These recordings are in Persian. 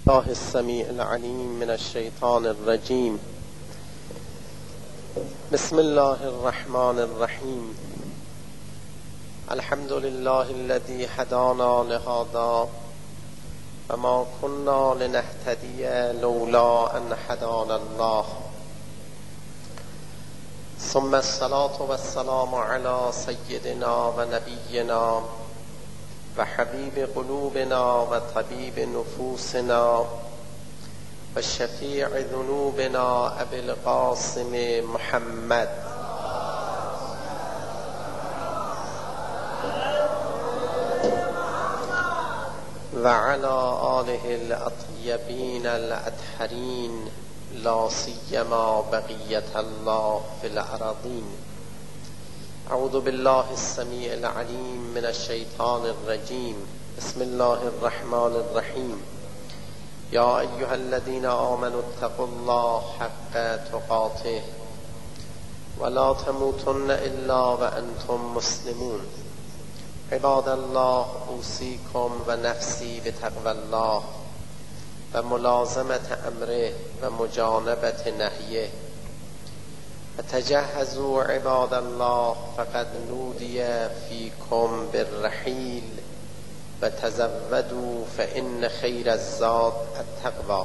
الله السميع العليم من الشيطان الرجيم. بسم الله الرحمن الرحيم. الحمد لله الذي هدانا لهذا وما كنا لنهتدي لولا أن هدانا الله، ثم الصلاة والسلام على سيدنا ونبينا وحبيب قلوبنا وطبيب نفوسنا وشفيع ذنوبنا أبي القاسم محمد وعلى آله الأطيبين الأطهرين، لا سيما بقية الله في الأراضين. أعوذ بالله السميع العليم من الشيطان الرجيم. بسم الله الرحمن الرحيم. يا أيها الذين آمنوا اتقوا الله حق تقاته ولا تموتن إلا وأنتم مسلمون. عباد الله، أوصيكم ونفسي بتقوى الله وملازمة أمره ومجانبة نهيه. تجهزوا عباد الله فقد نودي فيكم بالرحيل وتزودوا فإن خير الزاد التقوى.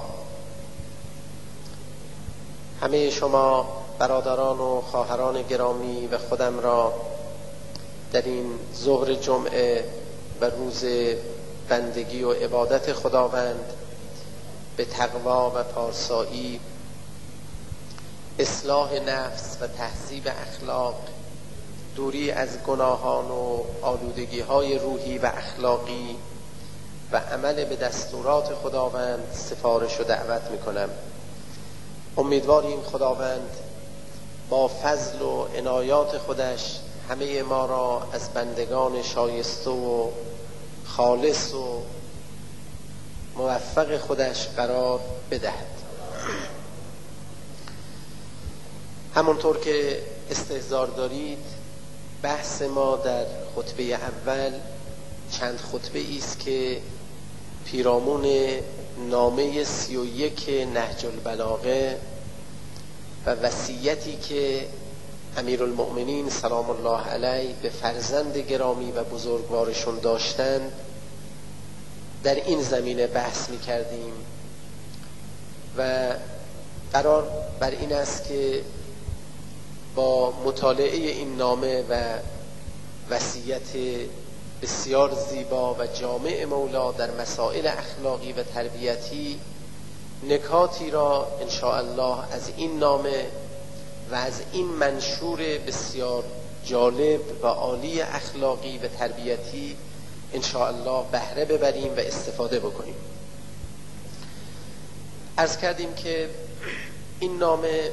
همه شما برادران و خواهران گرامی و خودم را در این ظهر جمعه و روز بندگی و عبادت خداوند به تقوا و پارسایی، اصلاح نفس و تهذیب اخلاق، دوری از گناهان و آلودگی‌های روحی و اخلاقی و عمل به دستورات خداوند سفارش و دعوت می‌کنم. امیدواریم خداوند با فضل و عنایات خودش همه ما را از بندگان شایسته و خالص و موفق خودش قرار بدهد. همونطور که استحضار دارید، بحث ما در خطبه اول چند خطبه ایست که پیرامون نامه 31 نهج البلاغه و وصیتی که امیرالمؤمنین سلام الله علیه به فرزند گرامی و بزرگوارشون داشتند در این زمینه بحث می کردیم و قرار بر این است که با مطالعه این نامه و وصیت بسیار زیبا و جامع مولا در مسائل اخلاقی و تربیتی نکاتی را ان شاء الله از این نامه و از این منشور بسیار جالب و عالی اخلاقی و تربیتی ان شاء الله بهره ببریم و استفاده بکنیم. عرض کردیم که این نامه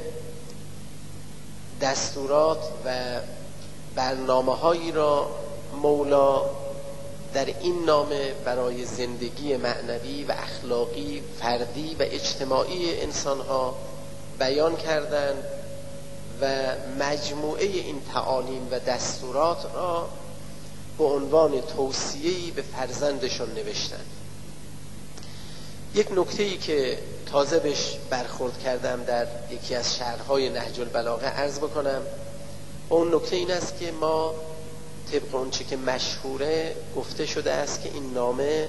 دستورات و برنامه‌هایی را مولا در این نامه برای زندگی معنوی و اخلاقی فردی و اجتماعی انسان‌ها بیان کردند و مجموعه این تعالیم و دستورات را به عنوان توصیه‌ای به فرزندشون نوشتند. یک نکته‌ای که تازه بهش برخورد کردم در یکی از شرح‌های نهج البلاغه عرض بکنم. اون نکته این است که ما طبق اون چه که مشهوره گفته شده است که این نامه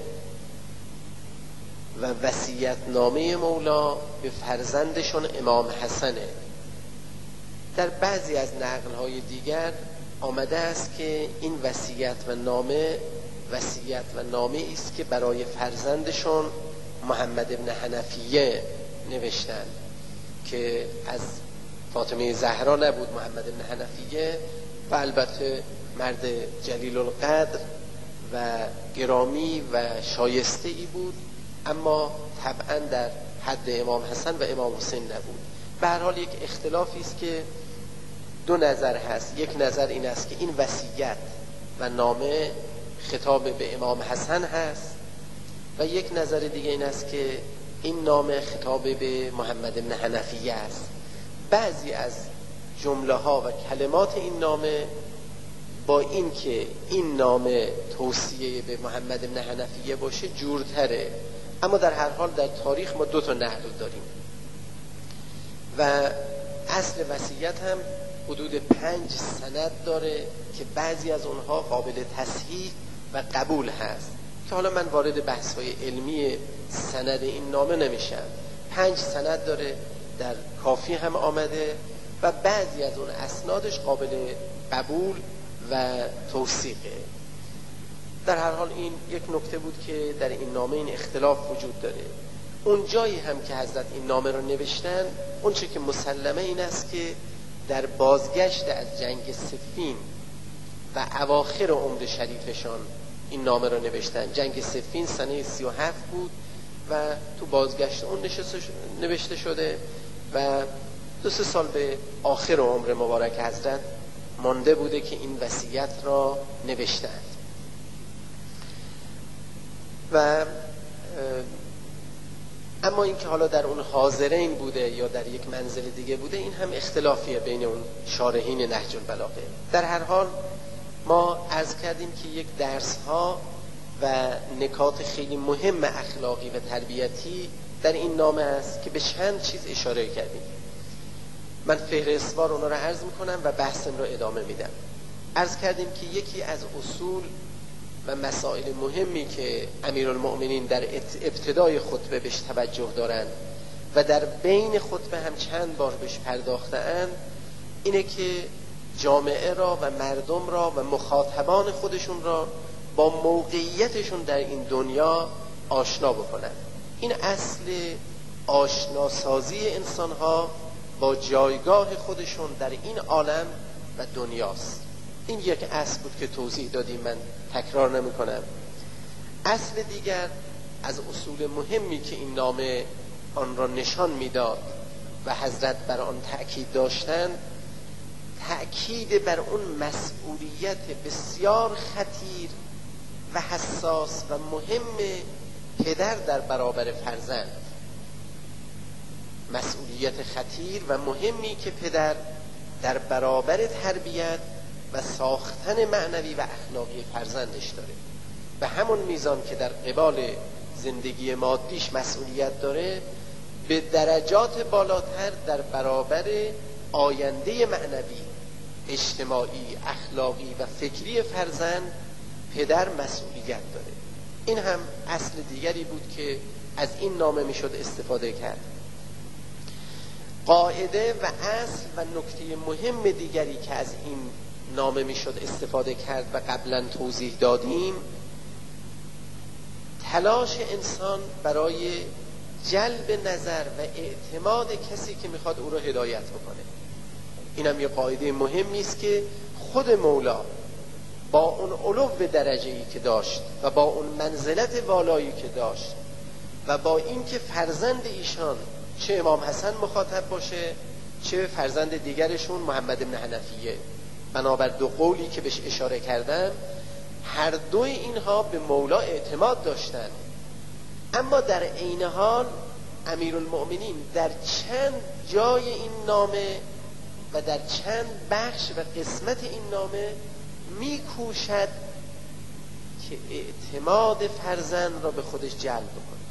و وصیت نامه مولا به فرزندشون امام حسنه. در بعضی از نقل‌های دیگر آمده است که این وصیت و نامه است که برای فرزندشون محمد ابن حنفیه نوشتند که از فاطمه زهرا نبود. محمد ابن حنفیه و البته مرد جلیل القدر و گرامی و شایسته ای بود، اما طبعا در حد امام حسن و امام حسین نبود. به هر حال یک اختلافی است که دو نظر هست. یک نظر این است که این وصیت و نامه خطاب به امام حسن هست و یک نظر دیگه این است که این نامه خطاب به محمد بن حنفیه است. بعضی از جمله ها و کلمات این نامه با این که این نامه توصیه به محمد بن حنفیه باشه جورتره، اما در هر حال در تاریخ ما 2 نقل داریم و اصل وصیت هم حدود 5 سند داره که بعضی از اونها قابل تصحیح و قبول هست که حالا من وارد بحث‌های علمی سند این نامه نمیشم. 5 سند داره، در کافی هم آمده و بعضی از اون اسنادش قابل قبول و توثیقه. در هر حال این یک نکته بود که در این نامه این اختلاف وجود داره. اون جایی هم که حضرت این نامه رو نوشتن، اون چه که مسلمه این است که در بازگشت از جنگ صفین و اواخر عمر شریفشان این نامه رو نوشتن. جنگ صفین سنه 37 بود و تو بازگشت اون نوشته شده و 2-3 سال به آخر عمر مبارک حضرت مانده بوده که این وصیت را نوشتند. و اما این که حالا در اون حاضرین بوده یا در یک منزل دیگه بوده، این هم اختلافیه بین اون شارحین نهج البلاغه. در هر حال ما عرض کردیم که یک درس‌ها و نکات خیلی مهم اخلاقی و تربیتی در این نامه است که به چند چیز اشاره کردیم. من فهرستوار اونا رو عرض میکنم و بحثم رو ادامه میدم. عرض کردیم که یکی از اصول و مسائل مهمی که امیرالمؤمنین در ابتدای خطبه بهش توجه دارند و در بین خطبه هم چند بار بهش پرداختند، اینه که جامعه را و مردم را و مخاطبان خودشون را با موقعیتشون در این دنیا آشنا بکنن. این اصل آشناسازی انسانها با جایگاه خودشون در این عالم و دنیاست. این یک اصل بود که توضیح دادیم، من تکرار نمی کنم. اصل دیگر از اصول مهمی که این نامه آن را نشان میداد و حضرت بر آن تأکید داشتند، تأکید بر اون مسئولیت بسیار خطیر و حساس و مهم پدر در برابر فرزند. مسئولیت خطیر و مهمی که پدر در برابر تربیت و ساختن معنوی و اخلاقی فرزندش داره. به همون میزان که در قبال زندگی مادیش مسئولیت داره، به درجات بالاتر در برابر آینده معنوی، اجتماعی، اخلاقی و فکری فرزند پدر مسئولیت داره. این هم اصل دیگری بود که از این نامه میشد استفاده کرد. قاعده و اصل و نکته مهم دیگری که از این نامه میشد استفاده کرد و قبلا توضیح دادیم، تلاش انسان برای جلب نظر و اعتماد کسی که میخواد او را هدایت بکنه. این هم یه قاعده مهمی است که خود مولا با اون علو درجه‌ای که داشت و با اون منزلت والایی که داشت و با این که فرزند ایشان چه امام حسن مخاطب باشه چه فرزند دیگرشون محمد بن حنفیه، بنابر 2 قولی که بهش اشاره کردم، هر دوی اینها به مولا اعتماد داشتند. اما در عین حال امیرالمؤمنین در چند جای این نامه و در چند بخش و قسمت این نامه میکوشد که اعتماد فرزند را به خودش جلب بکنه،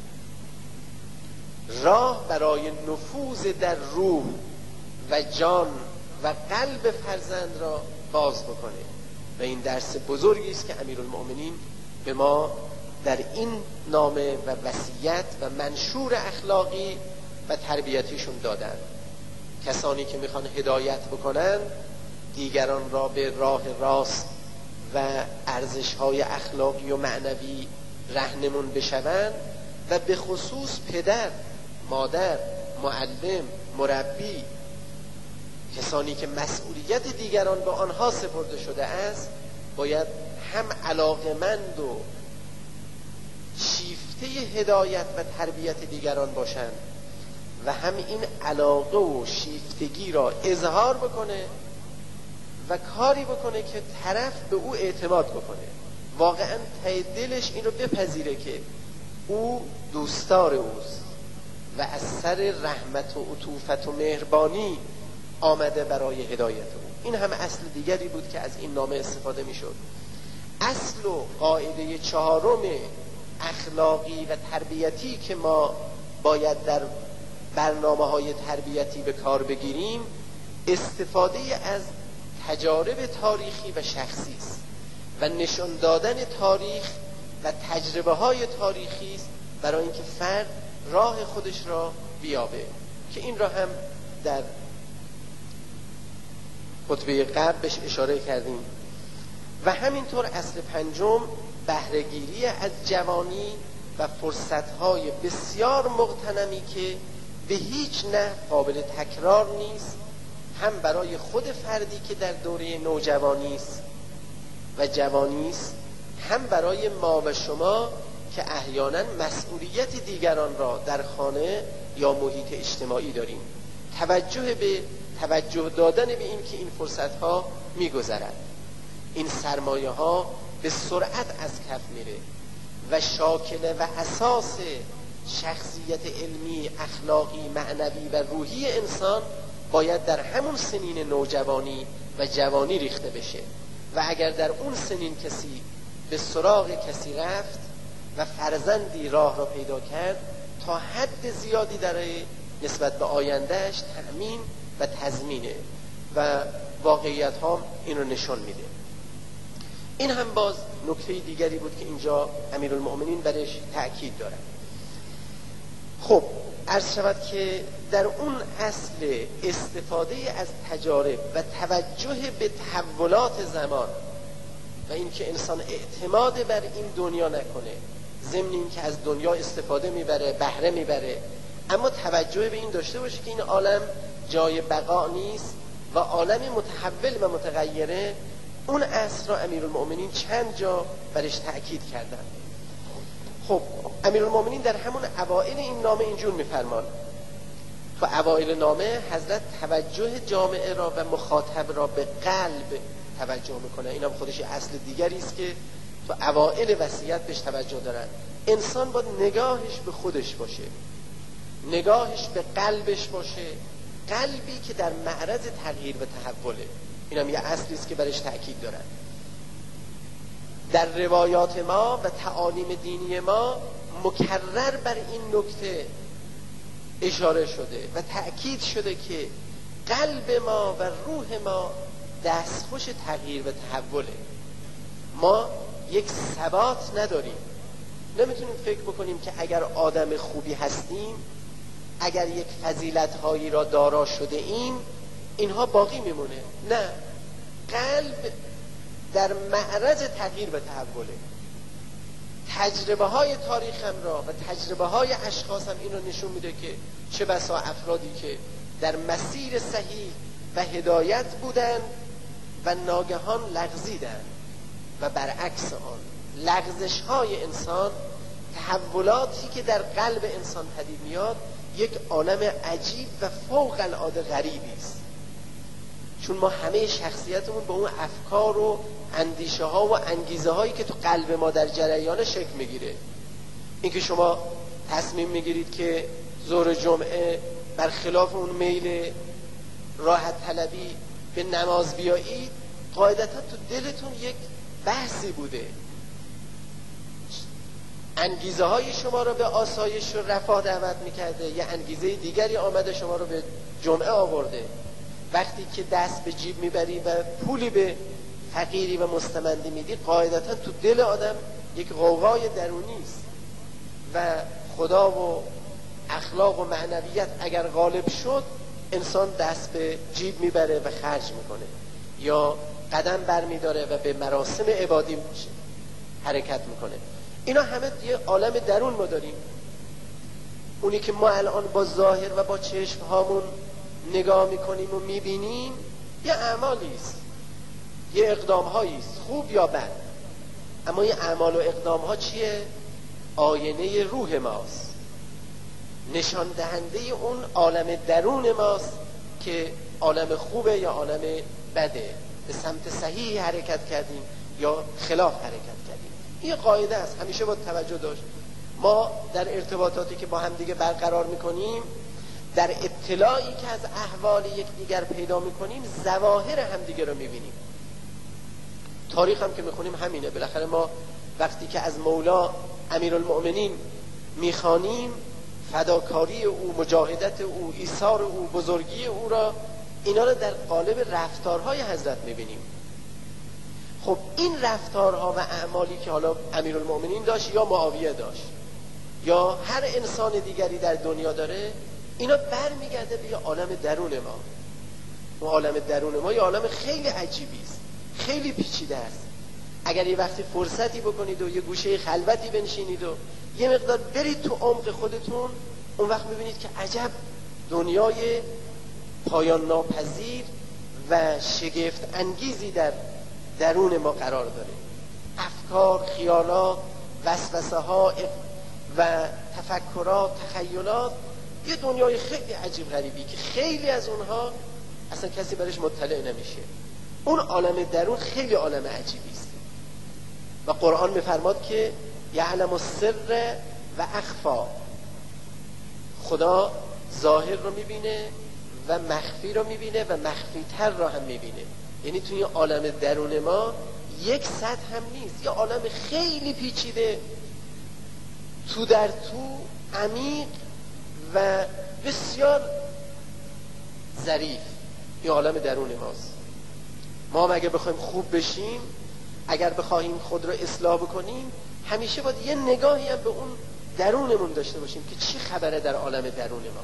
راه برای نفوذ در روح و جان و قلب فرزند را باز بکنه. و این درس بزرگی است که امیرالمؤمنین به ما در این نامه و وصیت و منشور اخلاقی و تربیتیشون دادن. کسانی که میخوان هدایت بکنن دیگران را به راه راست و ارزش‌های اخلاقی و معنوی راهنمون بشوند و به خصوص پدر، مادر، معلم، مربی، کسانی که مسئولیت دیگران به آنها سپرده شده است، باید هم علاقمند و شیفته هدایت و تربیت دیگران باشند و هم این علاقه و شیفتگی را اظهار بکنه و کاری بکنه که طرف به او اعتماد بکنه، واقعا ته دلش این رو بپذیره که او دوستدار اوست و از سر رحمت و عطوفت و مهربانی آمده برای هدایت او. این هم اصل دیگری بود که از این نامه استفاده می شد. اصل و قاعده 4 اخلاقی و تربیتی که ما باید در برنامه‌های تربیتی به کار بگیریم استفاده از تجارب تاریخی و شخصی است و نشان دادن تاریخ و تجربه‌های تاریخی است برای اینکه فرد راه خودش را بیابه، که این را هم در خطبه قبل بهش اشاره کردیم. و همینطور اصل پنجم بهره‌گیری از جوانی و فرصت‌های بسیار مغتنمی که به هیچ نحو قابل تکرار نیست، هم برای خود فردی که در دوره نوجوانی است و جوانی است، هم برای ما و شما که احیانا مسئولیت دیگران را در خانه یا محیط اجتماعی داریم. توجه دادن به این که این فرصت‌ها می‌گذرد، این سرمایه‌ها به سرعت از کف میره و شاکله و اساس شخصیت علمی، اخلاقی، معنوی و روحی انسان باید در همون سنین نوجوانی و جوانی ریخته بشه. و اگر در اون سنین کسی به سراغ کسی رفت و فرزندی راه را پیدا کرد، تا حد زیادی برای نسبت به آیندهش تأمین و تضمینه و واقعیت ها این رو نشان میده. این هم باز نکته دیگری بود که اینجا امیرالمؤمنین برش تأکید دارد. خب عرض شود که در اون اصل استفاده از تجارب و توجه به تحولات زمان و اینکه انسان اعتماد بر این دنیا نکنه، ضمن این که از دنیا استفاده میبره، بهره میبره، اما توجه به این داشته باشه که این عالم جای بقا نیست و عالم متحول و متغیره. اون اصل را امیرالمؤمنین چند جا برش تأکید کردن. خب امیرالمؤمنین در همون اوائل این نامه اینجور میفرمان. تو اوائل نامه حضرت توجه جامعه را و مخاطب را به قلب توجه میکنه. این هم خودش اصل دیگری است که تو اوائل وصیت بهش توجه دارن. انسان باید نگاهش به خودش باشه، نگاهش به قلبش باشه، قلبی که در معرض تغییر و تحوله. این هم یه اصلی است که برش تأکید دارن. در روایات ما و تعالیم دینی ما مکرر بر این نکته اشاره شده و تأکید شده که قلب ما و روح ما دستخوش تغییر و تحوله. ما یک ثبات نداریم. نمیتونیم فکر بکنیم که اگر آدم خوبی هستیم، اگر یک فضیلت‌هایی را دارا شده ایم، اینها باقی میمونه. نه، قلب در معرض تغییر و تحوله. تجربه های تاریخ هم را و تجربه های اشخاص هم این رو نشون میده که چه بسا افرادی که در مسیر صحیح و هدایت بودند و ناگهان لغزیدند و برعکس آن لغزش های انسان، تحولاتی که در قلب انسان پدید میاد، یک عالم عجیب و فوق العاده غریبی است. چون ما همه شخصیتمون به اون افکار و اندیشه ها و انگیزه هایی که تو قلب ما در جریان شکل میگیره. این که شما تصمیم میگیرید که ظهر جمعه برخلاف اون میل راحت طلبی به نماز بیایید، قاعدتا تو دلتون یک بحثی بوده، انگیزه های شما رو به آسایش و رفاه دعوت میکرده، یه انگیزه دیگری آمده شما رو به جمعه آورده. وقتی که دست به جیب میبری و پولی به فقیری و مستمندی میدی، قاعدتا تو دل آدم یک غوغای درونی است و خدا و اخلاق و معنویت اگر غالب شد، انسان دست به جیب میبره و خرج میکنه یا قدم برمیداره و به مراسم عبادی حرکت میکنه. اینا همه یه عالم درون ما داریم. اونی که ما الان با ظاهر و با چشم هامون نگاه میکنیم و میبینیم یه اعمالی است، یه اقدام هایی است، خوب یا بد. اما یه اعمال و اقدام ها چیه؟ آینه روح ماست، نشان دهنده اون عالم درون ماست که عالم خوبه یا عالم بده، به سمت صحیح حرکت کردیم یا خلاف حرکت کردیم. این قاعده است، همیشه باید توجه داشت. ما در ارتباطاتی که با هم دیگه برقرار میکنیم، در اطلاعی که از احوال یکدیگر پیدا میکنیم، ظواهر همدیگه رو میبینیم. تاریخ هم که میخونیم همینه. بالاخره ما وقتی که از مولا امیرالمؤمنین میخوانیم، فداکاری او، مجاهدت او، ایثار او، بزرگی او را، اینا را در قالب رفتارهای حضرت میبینیم. خب این رفتارها و اعمالی که حالا امیرالمؤمنین داشت یا معاویه داشت یا هر انسان دیگری در دنیا داره، اینا برمیگرده به یه عالم درون ما. و عالم درون ما یه عالم خیلی عجیبی است، خیلی پیچیده است. اگر یه وقتی فرصتی بکنید و یه گوشه خلوتی بنشینید و یه مقدار برید تو عمق خودتون، اون وقت میبینید که عجب دنیای پایان ناپذیر و شگفت انگیزی در درون ما قرار داره. افکار، خیالات، وسوسه ها و تفکرات، تخیلات، یه دنیای خیلی عجیب غریبی که خیلی از اونها اصلا کسی برش مطلع نمیشه. اون عالم درون خیلی عالم عجیبی است و قرآن میفرماد که یعلم السر و اخفا، خدا ظاهر رو میبینه و مخفی رو میبینه و مخفی تر رو هم میبینه. یعنی توی عالم درون ما یک سطح هم نیست، یه عالم خیلی پیچیده، تو در تو، عمیق و بسیار ظریف. این عالم درون ماست. ما هم اگر بخوایم خوب بشیم، اگر بخوایم خود رو اصلاح بکنیم، همیشه باید یه نگاهی هم به اون درونمون داشته باشیم که چی خبره در عالم درون ما.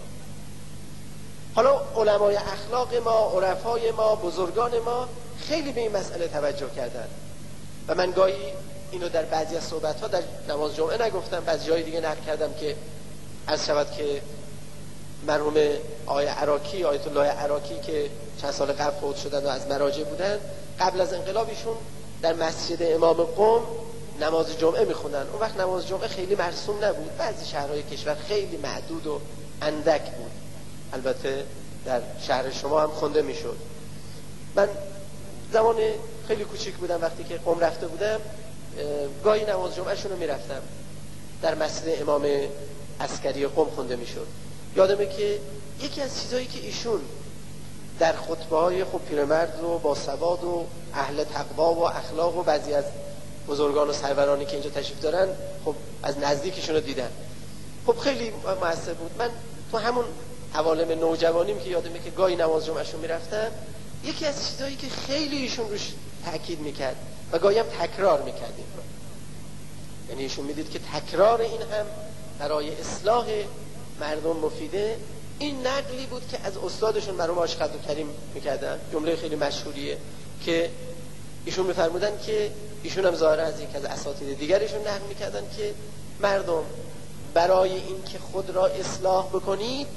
حالا علمای اخلاق ما، عرفای ما، بزرگان ما خیلی به این مسئله توجه کردن و من گاهی اینو در بعضی از صحبت‌ها در نماز جمعه نگفتم، بعضی جای دیگه نقل کردم که عرض شود که مرحوم آیت الله عراقی که چند سال قبل فوت شدن و از مراجع بودن، قبل از انقلاب ایشون در مسجد امام قم نماز جمعه میخوندن. اون وقت نماز جمعه خیلی مرسوم نبود، بعضی شهرهای کشور خیلی معدود و اندک بود، البته در شهر شما هم خونده میشد. من زمان خیلی کوچیک بودم، وقتی که قم رفته بودم گاهی نماز جمعهشون رو میرفتم، در مسجد امام عسکری قم خونده میشد. یادمه که یکی از چیزایی که ایشون در خطبه‌های خب پیرمرد و با سواد و اهل تقوا و اخلاق و بعضی از بزرگان و سرورانی که اینجا تشریف دارن خب از نزدیکشون رو دیدن، خب خیلی مؤثر بود. من تو همون عوالم نوجوانیم که یادمه که گاهی نماز جمعهشون میرفتم، یکی از چیزایی که خیلی ایشون روش تاکید میکرد و گاهی هم تکرار میکرد این رو، یعنی ایشون میدید که تکرار این هم برای اصلاح مردم مفیده. این نقلی بود که از استادشون مرحوم آقای عبدالکریم میکردن، جمله خیلی مشهوریه که ایشون میفرمودن که ایشون هم ظاهرا از یک از اساتید دیگرشون نقل میکردن که مردم برای این که خود را اصلاح بکنید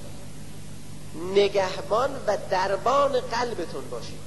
نگهبان و دربان قلبتون باشید،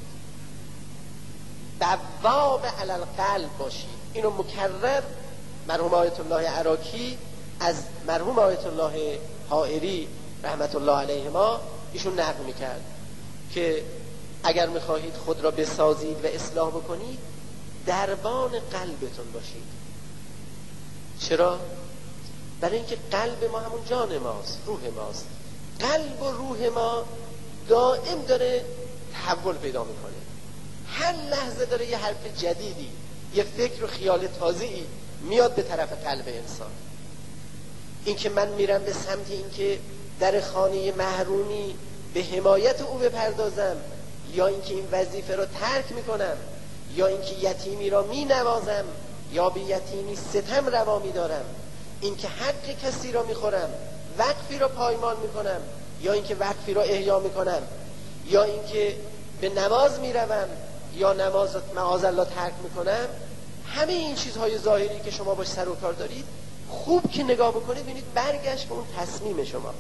بواب علی القلب باشید. اینو مکرر مرحوم آیت الله عراقی از مرحوم آیت الله حائری رحمت الله علیهما ایشون نقل میکرد که اگر میخواهید خود را بسازید و اصلاح بکنید دربان قلبتون باشید. چرا؟ برای اینکه قلب ما همون جان ماست، روح ماست. قلب و روح ما دائم داره تحول پیدا میکنه، هر لحظه داره یه حرف جدیدی، یه فکر و خیال تازه‌ای میاد به طرف قلب انسان. این که من میرم به سمت این که در خانه محرومی به حمایت او بپردازم، یا اینکه این وظیفه رو ترک میکنم، یا اینکه یتیمی را مینوازم یا به یتیمی ستم روا میدارم، اینکه حق کسی را میخورم، وقفی را پایمال میکنم، یا اینکه وقفی را احیا میکنم، یا اینکه به نماز میروم یا نماز معاذالله ترک میکنم، همه این چیزهای ظاهری که شما باش سر و کار دارید خوب که نگاه بکنید ببینید برگشت به اون تصمیم شما.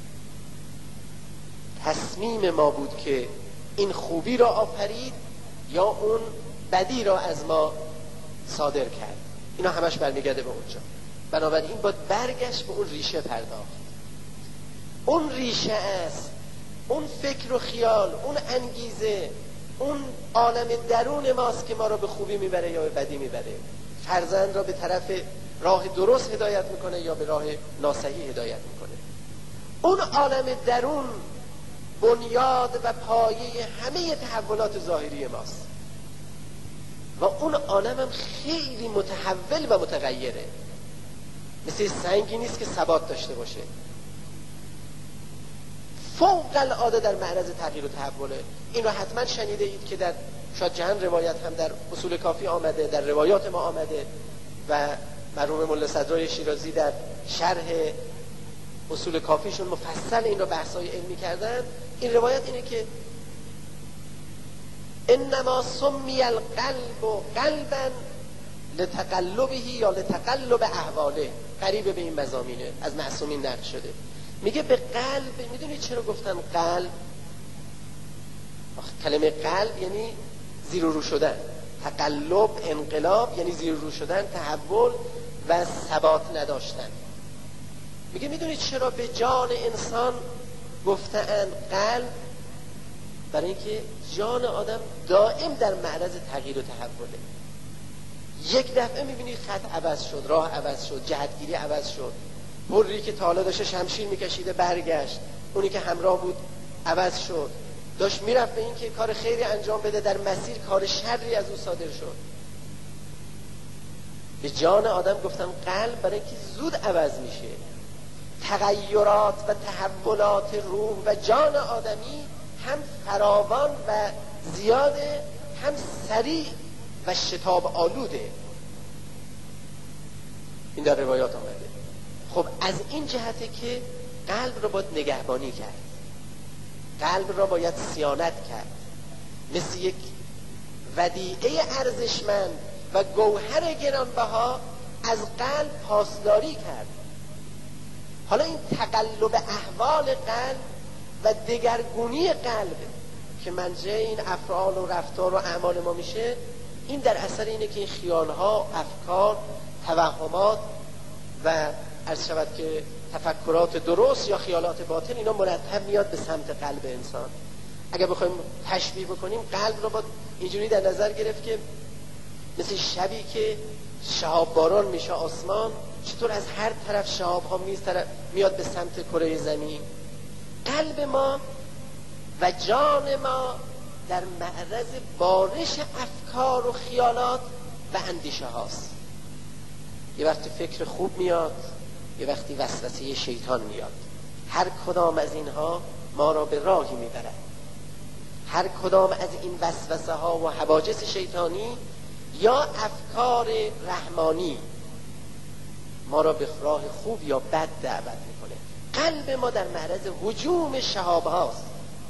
تصمیم ما بود که این خوبی را آفرید یا اون بدی را از ما صادر کرد. اینا همش برمیگرده به اونجا. بنابراین باید برگشت به اون ریشه پرداخت. اون ریشه است، اون فکر و خیال، اون انگیزه، اون عالم درون ماست که ما را به خوبی میبره یا به بدی میبره، فرزند را به طرف راه درست هدایت میکنه یا به راه ناصحیح هدایت میکنه. اون عالم درون بنیاد و پایه همه تحولات ظاهری ماست و اون عالم هم خیلی متحول و متغیره. مثل سنگی نیست که ثبات داشته باشه، فوق العاده در معرض تغییر و تحوله. این رو حتما شنیده اید که در شاید چند روایت هم در اصول کافی آمده، در روایات ما آمده و مرحوم ملا صدرای شیرازی در شرح اصول کافیشون مفصل این رو بحثای علمی کردن. این روایت اینه که انما سمی القلب قلبا لتقلبه یا لتقلب احواله، قریب به این مضامینه، از معصومین نقل شده. میگه به قلب، میدونید چرا گفتن قلب؟ کلمه قلب یعنی زیر و رو شدن، تقلب انقلاب یعنی زیر و رو شدن، تحول و ثبات نداشتن. میگه میدونید چرا به جان انسان گفتن قلب؟ برای اینکه جان آدم دائم در معرض تغییر و تحوله. یک دفعه میبینی خط عوض شد، راه عوض شد، جهتگیری عوض شد، بری که تا حالا داشته شمشیر میکشیده برگشت، اونی که همراه بود عوض شد، داشت میرفت به این که کار خیری انجام بده، در مسیر کار شری از او صادر شد. به جان آدم گفتم قلب برای اینکه زود عوض میشه. تغییرات و تحولات روح و جان آدمی هم فراوان و زیاده، هم سریع و شتاب آلوده. این در روایات آمده. خب از این جهته که قلب را باید نگهبانی کرد، قلب را باید صیانت کرد، مثل یک ودیعه ارزشمند و گوهر گرانبها از قلب پاسداری کرد. حالا این تقلب احوال قلب و دگرگونی قلب که منجع این افعال و رفتار و اعمال ما میشه، این در اثر اینه که این خیالها، افکار، توهمات و عرض شود که تفکرات درست یا خیالات باطل، اینا مرتب میاد به سمت قلب انسان. اگر بخوایم تشبیه بکنیم قلب رو با اینجوری در نظر گرفت که مثل شبی که شهاب باران میشه آسمان، چطور از هر طرف شهاب ها میاد به سمت کره زمین. قلب ما و جان ما در معرض بارش افکار و خیالات و اندیشه هاست. یه وقتی فکر خوب میاد، یه وقتی وسوسه شیطان میاد. هر کدام از اینها ما را به راهی میبرد. هر کدام از این وسوسه ها و حواجز شیطانی یا افکار رحمانی ما را به راه خوب یا بد دعوت میکنه. قلب ما در معرض هجوم شهاب هاست،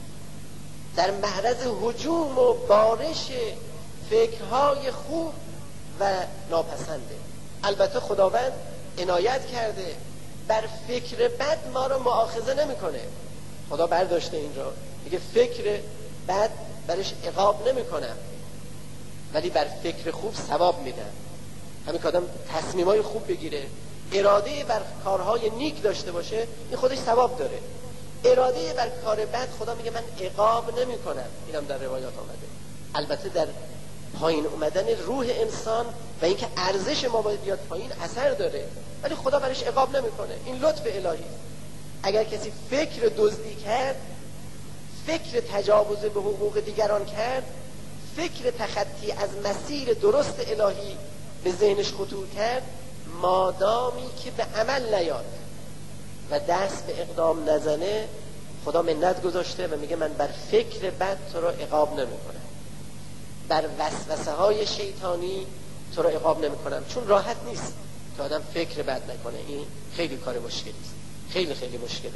در معرض هجوم و بارش فکرهای خوب و ناپسنده. البته خداوند عنایت کرده، بر فکر بد ما را مؤاخذه نمیکنه. خدا برداشته این را، میگه فکر بد برش عقاب نمیکنم، ولی بر فکر خوب ثواب میدم. همین که آدم تصمیمای خوب بگیره، اراده بر کارهای نیک داشته باشه، این خودش ثواب داره. اراده بر کار بد خدا میگه من عقاب نمیکنم. اینم در روایات آمده. البته در پایین اومدن روح انسان و اینکه ارزش ما باید بیاد پایین اثر داره، ولی خدا برش عقاب نمیکنه. این لطف الهی. اگر کسی فکر دزدی کرد، فکر تجاوز به حقوق دیگران کرد، فکر تخطی از مسیر درست الهی به ذهنش خطور کرد، مادامی که به عمل نیاد و دست به اقدام نزنه، خدا منت گذاشته و میگه من بر فکر بد تو را عقاب نمیکنم، بر وسوسه های شیطانی تو را عقاب نمیکنم. چون راحت نیست که آدم فکر بد نکنه. این خیلی کار مشکلی است، خیلی خیلی مشکله.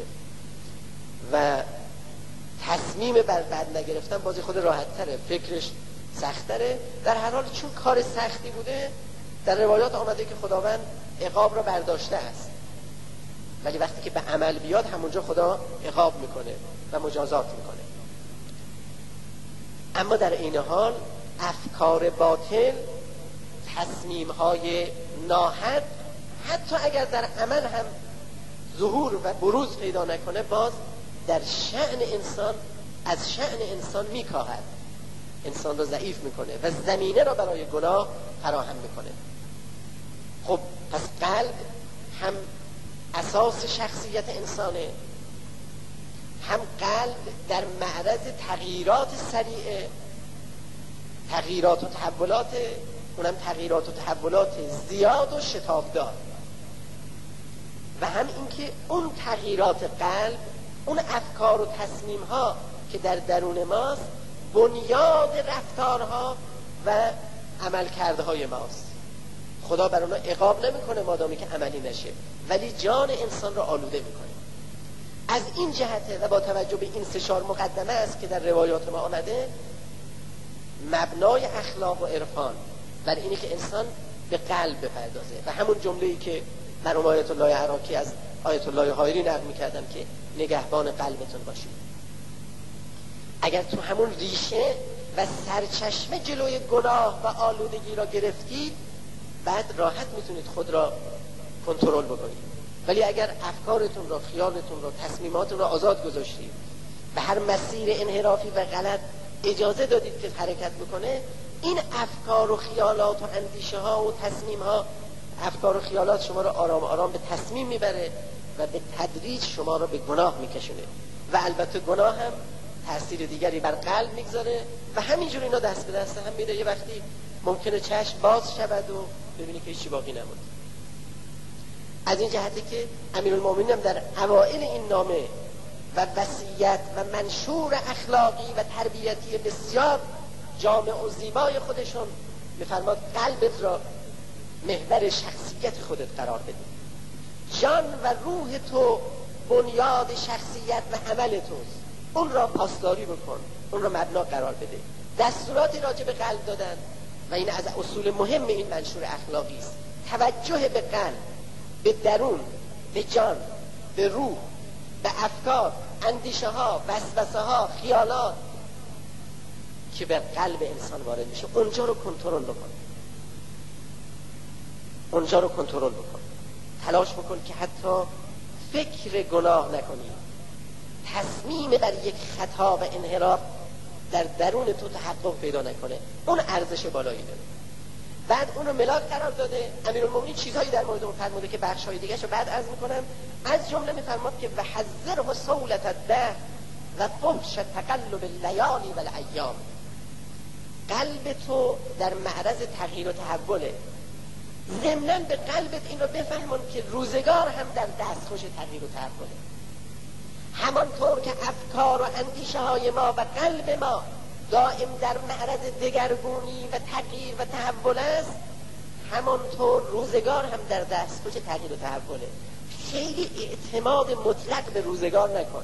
و تصمیم بر بد نگرفتن بازی خود راحت تره، فکرش سخت تره. در هر حال چون کار سختی بوده، در روایات آمده که خداوند عقاب را برداشته است، ولی وقتی که به عمل بیاد همونجا خدا عقاب میکنه و مجازات میکنه. اما در این حال افکار باطل، تصمیم‌های ناحق، حتی اگر در عمل هم ظهور و بروز پیدا نکنه، باز در شأن انسان، از شأن انسان میکاهد، انسان رو ضعیف میکنه و زمینه را برای گناه فراهم میکنه. خب پس قلب هم اساس شخصیت انسانه، هم قلب در معرض تغییرات سریعه، تغییرات و تحولات، اونم تغییرات و تحولات زیاد و شتابدار. و هم اینکه اون تغییرات قلب، اون افکار و تصمیم ها که در درون ماست بنیاد رفتارها و عملکردهای ماست. خدا بر اونا عقاب نمیکنه مادامی که عملی نشه، ولی جان انسان را آلوده میکنه. از این جهته و با توجه به این 3-4 مقدمه است که در روایات ما آمده، مبنای اخلاق و عرفان بر اینه که انسان به قلب بپردازه و همون جمله‌ای که مرحوم آیت الله عراقی از آیت الله حایری نقل می‌کردن که نگهبان قلبتون باشید. اگر تو همون ریشه و سرچشمه جلوی گناه و آلودگی را گرفتید، بعد راحت میتونید خود را کنترل بکنید. ولی اگر افکارتون را، خیالتون را، تصمیماتتون را آزاد گذاشتید و هر مسیر انحرافی و غلط اجازه دادید که حرکت بکنه، این افکار و خیالات و اندیشه ها و تصمیم ها، افکار و خیالات شما را آرام آرام به تصمیم میبره و به تدریج شما را به گناه میکشونه و البته گناه هم تأثیر دیگری بر قلب میگذاره و همینجور اینا دست به دست هم میده. یه وقتی ممکنه چشم باز شود و ببینی که هیچی باقی نمود. از این جهتی که امیرالمومنین هم در اوائل این نامه و وصیت و منشور اخلاقی و تربیتی بسیار جامع و زیبای خودشون میفرماد قلبت را محور شخصیت خودت قرار بده. جان و روح تو بنیاد شخصیت و عمل توست. اون را پاسداری بکن، اون را مبنا قرار بده. دستوراتی راجع به قلب دادن و این از اصول مهم این منشور اخلاقی است. توجه به قلب، به درون، به جان، به روح، به افکار، اندیشه ها، وسوسه ها، خیالات که به قلب انسان وارد میشه، اونجا رو کنترل بکن. اونجا رو کنترل بکن. تلاش بکن که حتی فکر گناه نکنی. تصمیم بر یک خطا و انحراف در درون تو تحقق پیدا نکنه. اون ارزش بالایی داره. بعد اون رو ملاک قرار داده. امیرالمومنین چیزهایی در مورد اون فرموده که بخش‌های دیگه شو بعد عرض میکنم. از جمله میفرماد که وحذره صولة الدهر و فحش تقلب اللیالی و الایام. قلب تو در معرض تغییر و تحوله. ضمناً به قلبت این رو بفهمون که روزگار هم در دستخوش تغییر و تحوله. همانطور که افکار و اندیشه های ما و قلب ما دائم در معرض دگرگونی و تغییر و تحول است، همانطور روزگار هم در دستخوش تغییر و تحوله. خیلی اعتماد مطلق به روزگار نکن.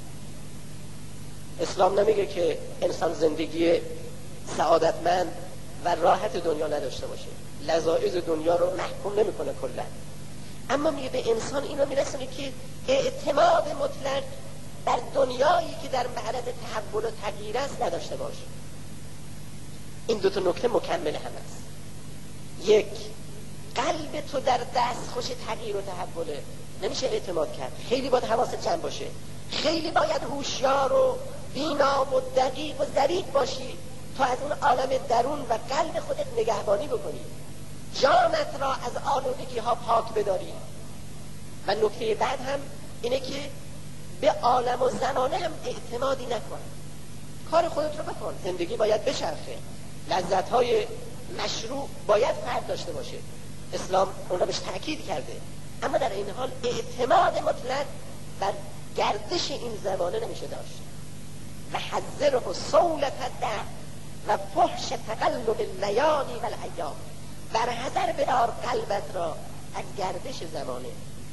اسلام نمیگه که انسان زندگی سعادتمند و راحت دنیا نداشته باشه، لذایذ دنیا رو محکوم نمیکنه کلا، اما میگه به انسان این رو میرسونه که اعتماد مطلق در دنیایی که در معرض تحول و تغییر است نداشته باشه. این 2 نکته مکمل هم است. 1، قلب تو در دستخوش تغییر و تحوله، نمیشه اعتماد کرد. خیلی باید حواست جمع باشه، خیلی باید هوشیار و بینا و دقیق و ظریف باشی تا از اون عالم درون و قلب خودت نگهبانی بکنی، جانت را از آلودگی ها پاک بداری. و نکته بعد هم اینه که به عالم و زمانه هم اعتمادی نکن. کار خودت رو بکن. زندگی باید بچرخه، لذت های مشروع باید فرد داشته باشه. اسلام اون را بهش تأکید کرده، اما در این حال اعتماد مطلق بر گردش این زمانه نمیشه داشت. و حذره صولة الدهر و فحش تقلب اللیالی و الایام. بر حذر بدار قلبت را از گردش زمانه،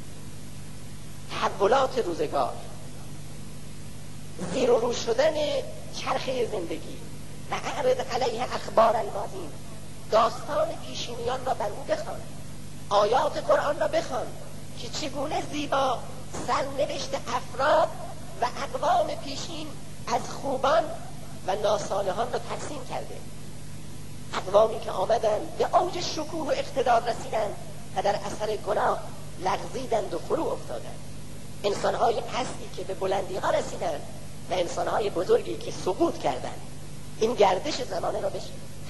تحولات روزگار، زیر و رو شدن چرخه زندگی. و اعرض علیه اخبار الماضین، داستان پیشینیان را بر او بخوان، آیات قرآن را بخوان که چگونه زیبا سرنوشت افراد و اقوام پیشین از خوبان و ناصالحان را تقسیم کرده. اقوامی که آمدن به اوج شکوه و اقتدار رسیدند و در اثر گناه لغزیدند و فرو افتادند. انسان‌های پستی که به بلندی‌ها رسیدند و انسان‌های بزرگی که سقوط کردند. این گردش زمانه را بهش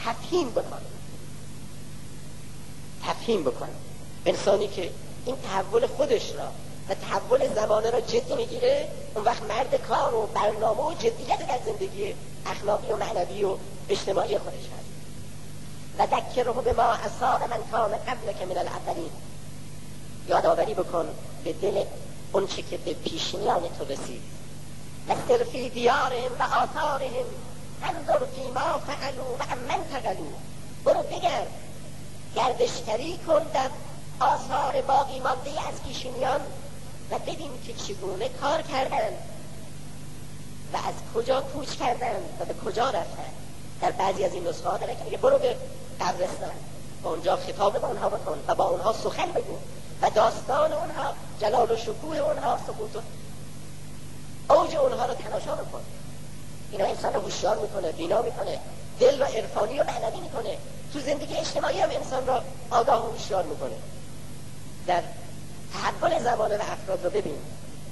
تفهیم بکن. انسانی که این تحول خودش را و تحول زمانه را جدی میگیره، اون وقت مرد کار و برنامه و جدیت در زندگی اخلاقی و معنوی و اجتماعی خودش هست. و ذکره به ما اصاب من کان قبلک من الاولین. یادآوری بکن به دل اون چه که به پیشینیان تو رسید. نستر فی دیارهم و آثارهم انظر فیما فعلوا و عمن فعلوا. برو بگرد، گردشگری کن در آثار باقی مانده از پیشینیان و ببین که چگونه کار کردند و از کجا کوچ کردند و به کجا رفتند. در بعضی از این نسخه ها داره که میگه برو به قبرستان و اونجا خطاب با اونها بکن و با اونها سخن بگو و داستان اونها، جلال و شکوه اونها، سقوط و اوج اونها رو تماشا بکن. اینا انسان رو هوشیار میکنه، بینا میکنه، دل و عرفانی و معنوی میکنه. تو زندگی اجتماعی هم انسان را آگاه و هوشیار میکنه. در تحول زمانه و افراد رو ببین.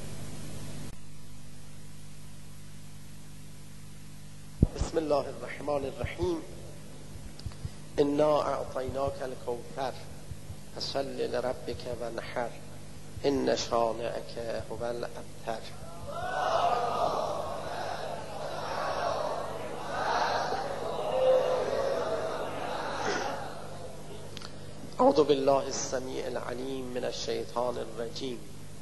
بسم الله الرحمن الرحیم. انا اعطیناک الکوثر فصل لربک وانحر ان شانئک هو الابتر. اعوذ بالله السمیع العلیم من الشیطان الرجیم.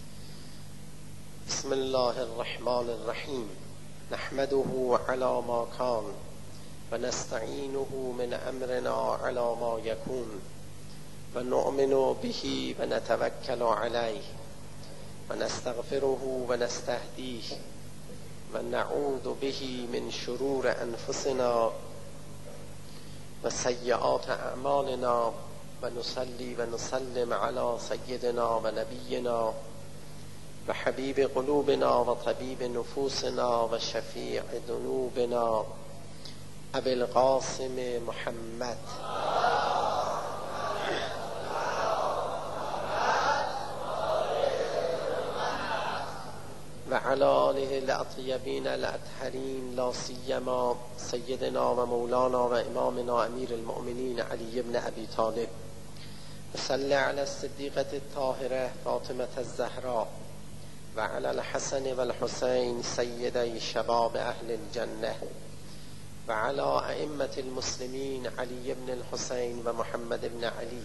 بسم الله الرحمن الرحیم. نحمده علی ما کان و نستعینه من امرنا علی ما یکون و نؤمن به و نتوکل علیه و نستغفره و نستهدیه و نعوذ به من شرور انفسنا و سیئات اعمالنا و نصلی و نسلم علی سیدنا و نبینا و حبیب قلوبنا و طبیب نفوسنا و شفیع ذنوبنا ابی القاسم محمد و علی آله الاطیبین الاطهرین، لا سیما سیدنا و مولانا و امامنا امیر المؤمنین علی بن ابی طالب. و صلی علی الصدیقة الطاهرة فاطمة الزهراء و علی الحسن و الحسین سیدی شباب اهل الجنه و علی ائمة المسلمین علی بن الحسین و محمد بن علی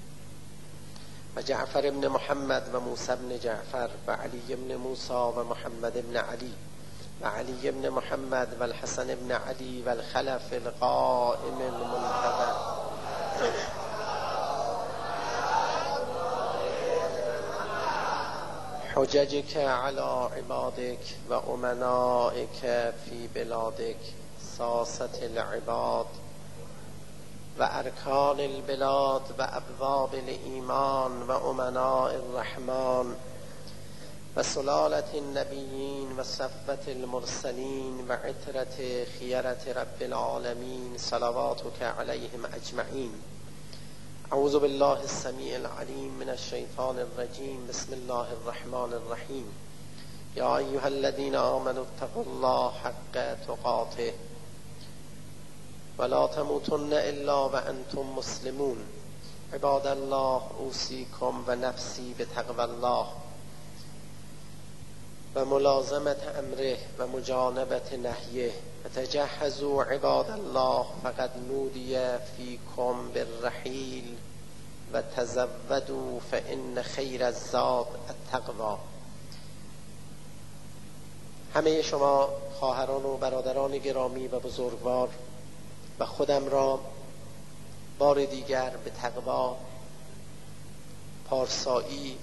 و جعفر بن محمد و موسی بن جعفر و علی بن موسی و محمد بن علی و علی بن محمد و الحسن بن علی و الخلف القائم المنتظر. حججك على عبادك و امنائك في بلادك ساسة العباد و ارکان البلاد و ابواب الایمان و امناء الرحمن و سلالة النبیین و صفوة المرسلین و عطرة خیرة رب العالمین صلواتك علیهم اجمعین. اعوذ بالله السمیع العلیم من الشیطان الرجیم. بسم الله الرحمن الرحیم. یا ایها الذین آمنوا اتقوا الله حق تقاته ولا تموتن الا وانتم مسلمون. عباد الله اوصیکم و نفسی بتقوی الله و ملازمت امره و مجانبت نهیه و تجهزوا عباد الله فقد نودی فیکم بالرحیل و تزودوا فان خیر الزاد التقوی. همه شما خواهران و برادران گرامی و بزرگوار و خودم را بار دیگر به تقوا، پارسایی،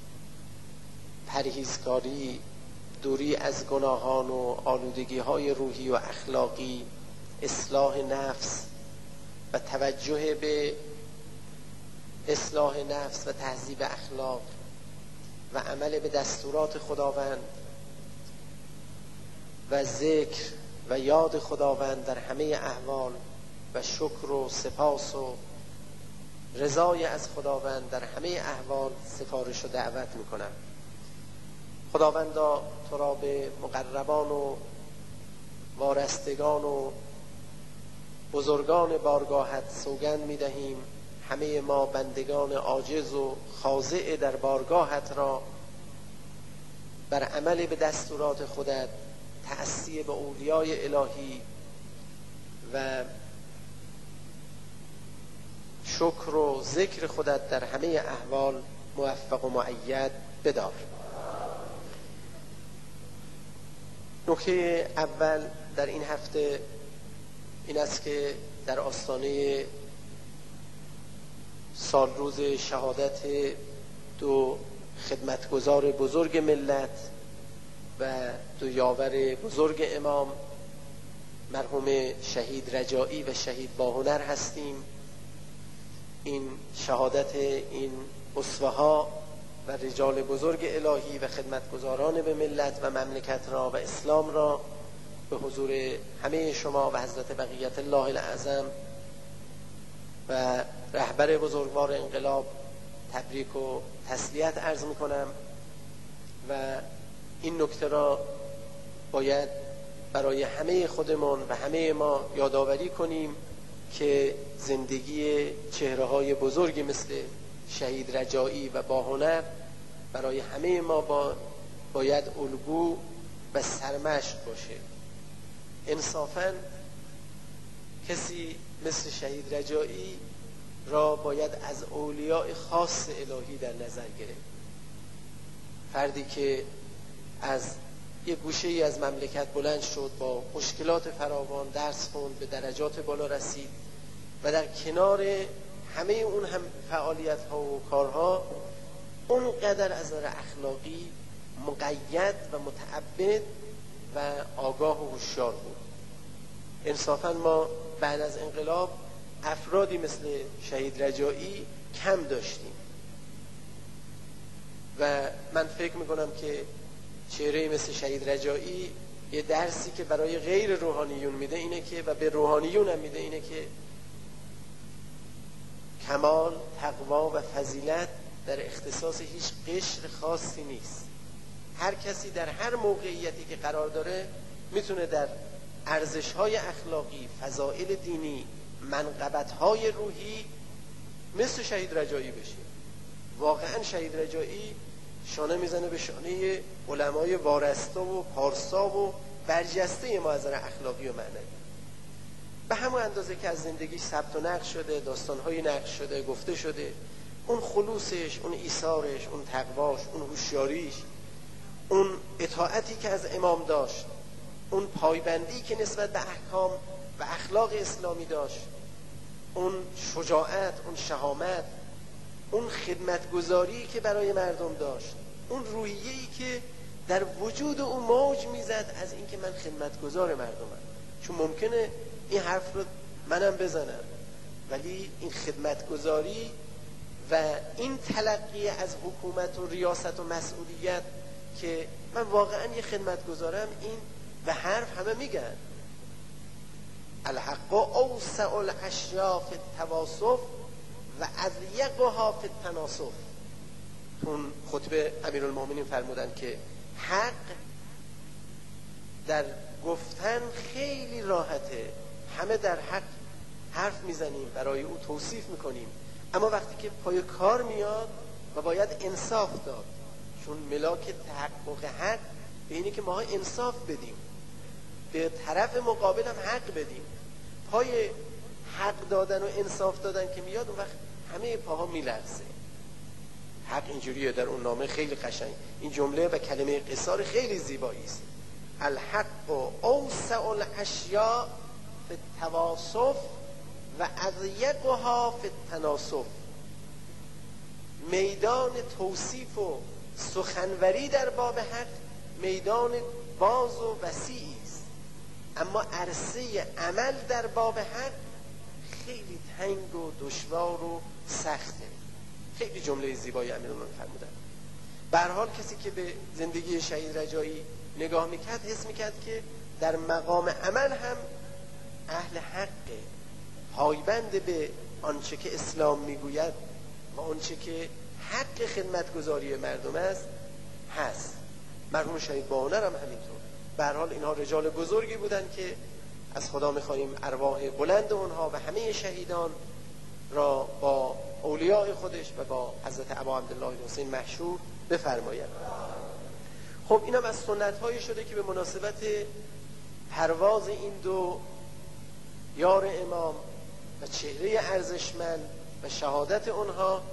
پرهیزکاری، دوری از گناهان و آلودگی‌های روحی و اخلاقی، اصلاح نفس و توجه به اصلاح نفس و تهذیب اخلاق و عمل به دستورات خداوند و ذکر و یاد خداوند در همه احوال و شکر و سپاس و رضای از خداوند در همه احوال سفارش و دعوت میکنم. خداوندا تو را به مقربان و وارستگان و بزرگان بارگاهت سوگند میدهیم همه ما بندگان عاجز و خاضع در بارگاهت را بر عمل به دستورات خودت، تأسی به اولیای الهی و شکر و ذکر خودت در همه احوال موفق و مؤید بدار. نکته اول در این هفته این است که در آستانه سال روز شهادت دو خدمتگزار بزرگ ملت و دو یاور بزرگ امام، مرحوم شهید رجایی و شهید باهنر هستیم. این شهادت این اسوه‌ها و رجال بزرگ الهی و خدمتگزاران به ملت و مملکت را و اسلام را به حضور همه شما و حضرت بقیت الله الاعظم و رهبر بزرگوار انقلاب تبریک و تسلیت عرض میکنم و این نکته را باید برای همه خودمان و همه ما یادآوری کنیم که زندگی چهره‌های بزرگی مثل شهید رجایی و باهنر برای همه ما باید الگو و سرمشق باشه. انصافاً کسی مثل شهید رجایی را باید از اولیاء خاص الهی در نظر گرفت. فردی که از یک گوشه ای از مملکت بلند شد، با مشکلات فراوان درس خوند، به درجات بالا رسید و در کنار همه اون هم فعالیت ها و کارها اونقدر از نظر اخلاقی مقید و متعبد و آگاه و هوشیار بود. انصافاً ما بعد از انقلاب افرادی مثل شهید رجایی کم داشتیم و من فکر میکنم که چهره مثل شهید رجایی یه درسی که برای غیر روحانیون میده اینه که و به روحانیون هم میده اینه که کمال، تقوا و فضیلت در اختصاص هیچ قشر خاصی نیست. هر کسی در هر موقعیتی که قرار داره میتونه در ارزش‌های اخلاقی، فضائل دینی، منقبت‌های روحی مثل شهید رجایی بشه. واقعا شهید رجایی شانه میزنه به شانه علمای وارسته و پارسا و برجسته ما از نظر اخلاقی و معنوی. به همون اندازه که از زندگی ثبت و نقل شده، داستان‌های نقل شده، گفته شده، اون خلوصش، اون ایثارش، اون تقواش، اون هوشیاریش، اون اطاعتی که از امام داشت، اون پایبندی که نسبت به احکام و اخلاق اسلامی داشت، اون شجاعت، اون شهامت، اون خدمتگزاری که برای مردم داشت، اون روحیه‌ای که در وجود اون موج میزد از اینکه من خدمتگزار مردمم. چون ممکنه این حرف رو منم بزنم، ولی این خدمتگزاری و این تلقی از حکومت و ریاست و مسئولیت که من واقعا یه خدمتگزارم، این به حرف همه میگن الحق اوسع الاشیاء فی التواصف و اضیقها فی التناصف. اون خطبه امیرالمومنین فرمودن که حق در گفتن خیلی راحته، همه در حق حرف میزنیم، برای او توصیف میکنیم، اما وقتی که پای کار میاد و باید انصاف داد، چون ملاک تحقق حق به اینه که ما انصاف بدیم، به طرف مقابل هم حق بدیم. پای حق دادن و انصاف دادن که میاد اون وقت همه پاها میلرزه. حق اینجوریه در اون نامه، خیلی قشنگ این جمله و کلمه قصار خیلی زیبایی است. الحق اوسع الاشیاء فی التواصف و اضیقها فی التناصف. میدان توصیف و سخنوری در باب حق میدان باز و وسیعی است، اما عرصه عمل در باب حق خیلی تنگ و دشوار و سخته. خیلی جمله زیبایی امیرالمومنین فرمودن. به هر حال کسی که به زندگی شهید رجایی نگاه میکرد حس میکرد که در مقام عمل هم اهل حقه، پایبند به آنچه که اسلام میگوید و آنچه که حق خدمتگزاری مردم است هست. مرحوم شهید باهنر هم همینطور. به هر حال اینها رجال بزرگی بودن که از خدا میخواهیم ارواح بلند اونها و همه شهیدان را با اولیاء خودش و با حضرت ابا عبدالله حسین محشور بفرماید. خب اینم از سنت‌هایی شده که به مناسبت پرواز این دو یار امام و چهره ارزشمند و شهادت اونها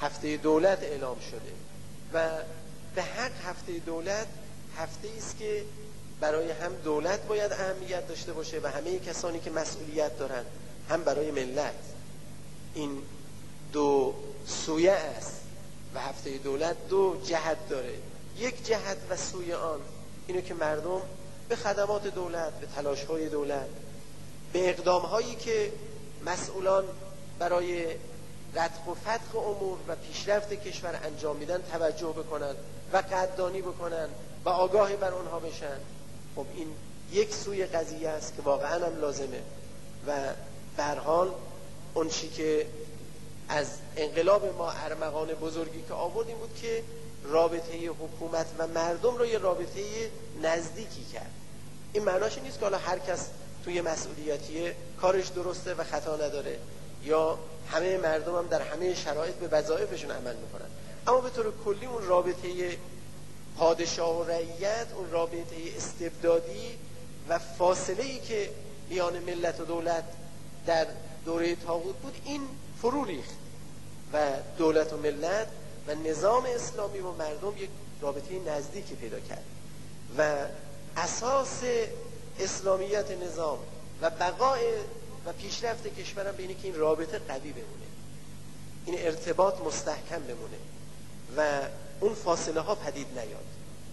هفته دولت اعلام شده و به حق هفته دولت هفته است که برای هم دولت باید اهمیت داشته باشه و همه کسانی که مسئولیت دارن، هم برای ملت. این دو سویه است و هفته دولت دو جهت داره. یک جهت و سوی آن اینه که مردم به خدمات دولت، به تلاش‌های دولت، به اقدام‌هایی که مسئولان برای رتق و فتق امور و پیشرفت کشور انجام میدن توجه بکنن و قدردانی بکنن و آگاهی بر اونها بشن. خب این یک سوی قضیه است که واقعا هم لازمه و به هر حال اون چی که از انقلاب ما ارمغان بزرگی که آوردیم بود که رابطه حکومت و مردم رو یه رابطه نزدیکی کرد. این معناش نیست که حالا هر کس توی مسئولیتیه کارش درسته و خطا نداره یا همه مردم هم در همه شرایط به وظایفشون عمل میکنن، اما به طور کلی اون رابطه پادشاه و رعیت، اون رابطه استبدادی و فاصله‌ای که میان ملت و دولت در دوره طاغوت بود، این فرو ریخت و دولت و ملت و نظام اسلامی و مردم یک رابطه نزدیکی پیدا کرد و اساس اسلامیت نظام و بقای و پیشرفت کشورم به اینه که این رابطه قوی بمونه، این ارتباط مستحکم بمونه و اون فاصله ها پدید نیاد.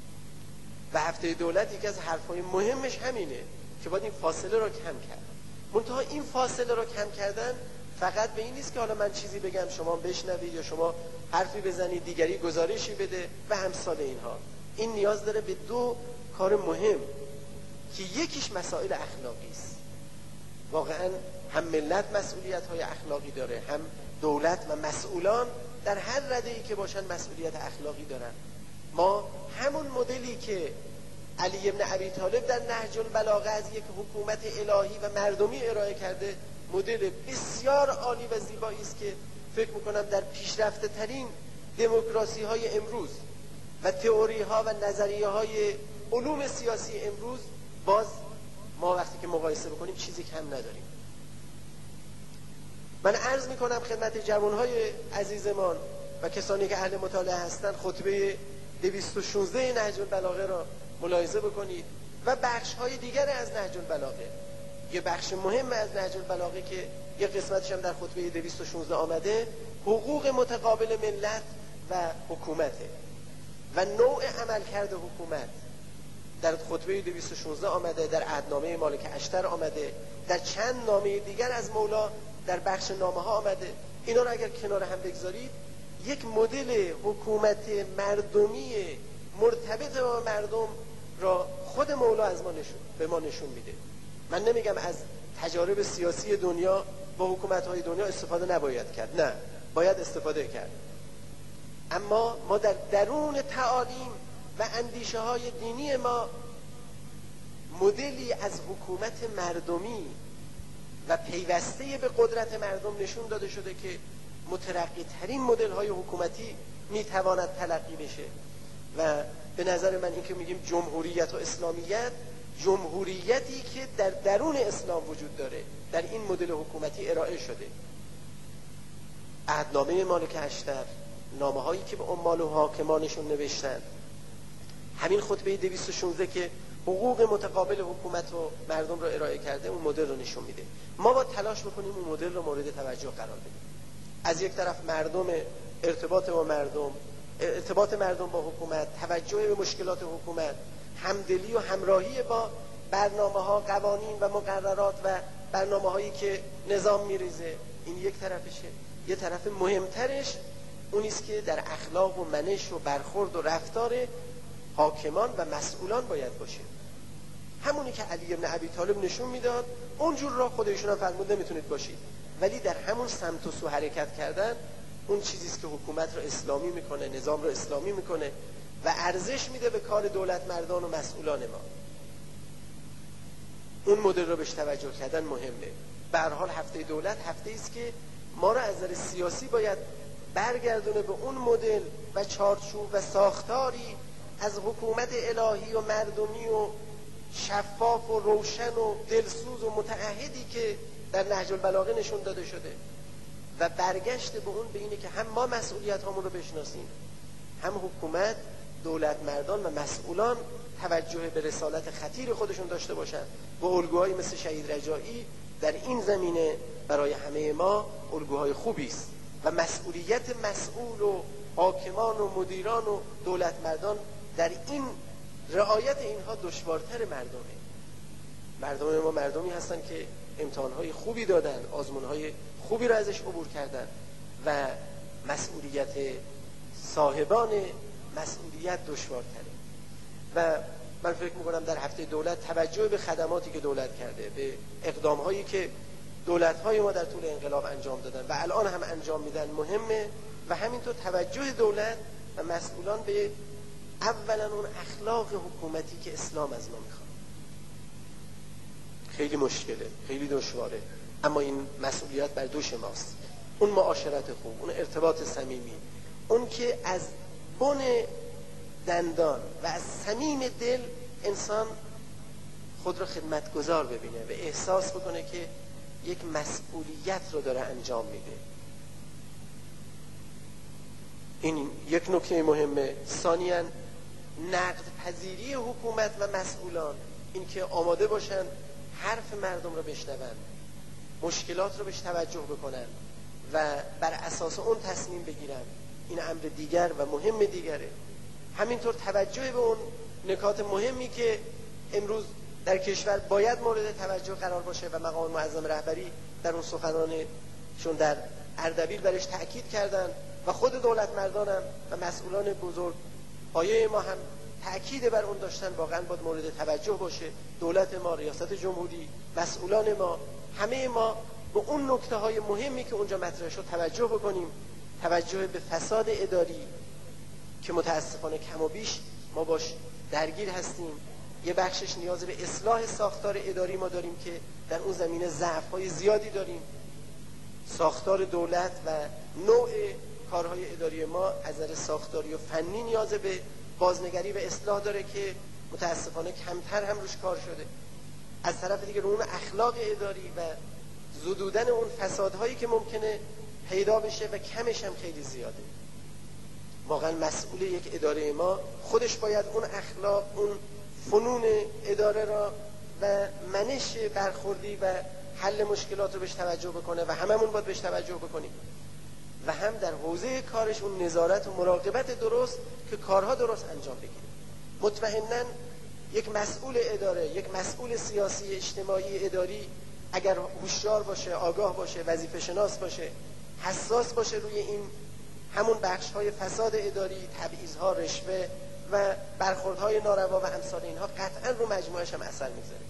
و هفته دولت یکی از حرفای مهمش همینه که باید این فاصله رو کم کرد. منتها این فاصله رو کم کردن فقط به این نیست که حالا من چیزی بگم شما بشنوید یا شما حرفی بزنید دیگری گزارشی بده و همسال اینها. این نیاز داره به دو کار مهم که یکیش مسائل اخلاقی است. واقعا هم ملت مسئولیت های اخلاقی داره، هم دولت و مسئولان در هر رده‌ای که باشن مسئولیت اخلاقی دارن. ما همون مدلی که علی ابن ابی طالب در نهج البلاغه از یک حکومت الهی و مردمی ارائه کرده، مدل بسیار عالی و زیبایی است که فکر میکنم در پیشرفته ترین دموکراسی های امروز و تئوری ها و نظریه های علوم سیاسی امروز باز ما وقتی که مقایسه بکنیم چیزی کم نداریم. من عرض میکنم خدمت جوانهای عزیزمان و کسانی که اهل مطالعه هستند، خطبه 216 نهج البلاغه را ملاحظه بکنید و بخش های دیگر از نهج البلاغه. یه بخش مهم از نهج البلاغه که یه قسمتش هم در خطبه 216 آمده، حقوق متقابل ملت و حکومته و نوع عملکرد حکومت در خطبه 216 آمده، در عهدنامه مالک اشتر آمده، در چند نامه دیگر از مولا در بخش نامه ها آمده. اینا رو اگر کنار هم بگذارید یک مدل حکومت مردمی مرتبط با مردم را خود مولا از ما به ما نشون میده. من نمیگم از تجارب سیاسی دنیا با حکومت‌های دنیا استفاده نباید کرد، نه، باید استفاده کرد، اما ما در درون تعالیم و اندیشه های دینی ما مدلی از حکومت مردمی و پیوسته به قدرت مردم نشون داده شده که مترقی ترین مدل های حکومتی میتواند تلقی بشه و به نظر من این که میگیم جمهوریت و اسلامیت، جمهوریتی که در درون اسلام وجود داره در این مدل حکومتی ارائه شده. عهدنامه مالک اشتر، نامه هایی که به عمال و حاکمانشون نوشتن، همین خطبه 216 که حقوق متقابل حکومت و مردم رو ارائه کرده، اون مدل رو نشون میده. ما با تلاش بکنیم اون مدل رو مورد توجه قرار بدیم. از یک طرف مردم، ارتباط با مردم، ارتباط مردم با حکومت، توجه به مشکلات حکومت، همدلی و همراهی با برنامه ها، قوانین و مقررات و برنامه هایی که نظام میریزه، این یک طرفشه. یه طرف مهمترش اونیست که در اخلاق و منش و برخورد و رفتار حاکمان و مسئولان باید باشه. همونی که علی ابن ابی طالب نشون میداد، اونجور را خودشون هم فرمود نمیتونید باشید، ولی در همون سمت و سو حرکت کردن اون چیزیست که حکومت رو اسلامی میکنه، نظام رو اسلامی میکنه و ارزش میده به کار دولت مردان و مسئولان ما. اون مدل رو بهش توجه کردن مهمه. به هر حال هفته دولت هفته ایست که ما رو از نظر سیاسی باید برگردونه به اون مدل و چارچوب و ساختاری از حکومت الهی و مردمی و شفاف و روشن و دلسوز و متعهدی که در نهج البلاغه نشون داده شده و برگشت به اون به اینه که هم ما مسئولیت هامون رو بشناسیم، هم حکومت، دولت مردان و مسئولان توجه به رسالت خطیر خودشون داشته باشن و الگوهایی مثل شهید رجایی در این زمینه برای همه ما الگوهای خوبی است و مسئولیت مسئول و حاکمان و مدیران و دولت مردان در این رعایت اینها دشوارتر مردم ما مردمی هستن که امتحانهای خوبی دادن، آزمونهای خوبی را ازش عبور کردن و مسئولیت صاحبان مسئولیت دشوارتره. و من فکر میکنم در هفته دولت توجه به خدماتی که دولت کرده، به اقدامهایی که دولت‌های ما در طول انقلاب انجام دادن و الان هم انجام میدن مهمه و همینطور توجه دولت و مسئولان به اولا اون اخلاق حکومتی که اسلام از ما میخواد. خیلی مشکله، خیلی دشواره، اما این مسئولیت بر دوش ماست. اون معاشرت خوب، اون ارتباط صمیمی، اون که از بن دندان و از صمیم دل انسان خود را خدمتگزار ببینه و احساس بکنه که یک مسئولیت رو داره انجام میده. این یک نکته مهمه. ثانیاً نقد پذیری حکومت و مسئولان، این که آماده باشن حرف مردم رو بشنون، مشکلات رو بهش توجه بکنن و بر اساس اون تصمیم بگیرن، این امر دیگر و مهم دیگره. همینطور توجه به اون نکات مهمی که امروز در کشور باید مورد توجه قرار باشه و مقام معظم رهبری در اون سخنانشون در اردبیل برش تأکید کردن و خود دولت مردانم و مسئولان بزرگ پایه ما هم تأکید بر اون داشتن، واقعا باید مورد توجه باشه. دولت ما، ریاست جمهوری، مسئولان ما، همه ما به اون نکته های مهمی که اونجا مطرح شد توجه بکنیم. توجه به فساد اداری که متاسفانه کم و بیش ما باش درگیر هستیم. یه بخشش نیاز به اصلاح ساختار اداری ما داریم که در اون زمینه ضعف‌های زیادی داریم. ساختار دولت و نوع کارهای اداری ما از نظر ساختاری و فنی نیاز به بازنگری و اصلاح داره که متاسفانه کمتر هم روش کار شده. از طرف دیگه رو اون اخلاق اداری و زدودن اون فسادهایی که ممکنه پیدا بشه و کمش هم خیلی زیاده. واقعا مسئول یک اداره ما خودش باید اون اخلاق، اون فنون اداره را و منش برخوردی و حل مشکلات رو بهش توجه بکنه و هممون باید بهش توجه بکنیم و هم در حوزه کارش اون نظارت و مراقبت درست که کارها درست انجام بگیره. مطمئناً یک مسئول اداره، یک مسئول سیاسی اجتماعی اداری اگر هوشیار باشه، آگاه باشه، وظیفه شناس باشه، حساس باشه روی این همون بخش‌های فساد اداری، تبعیض‌ها، رشوه و برخوردهای ناروا و امثال اینها، قطعاً رو مجموعه‌اش هم اثر می‌ذاره.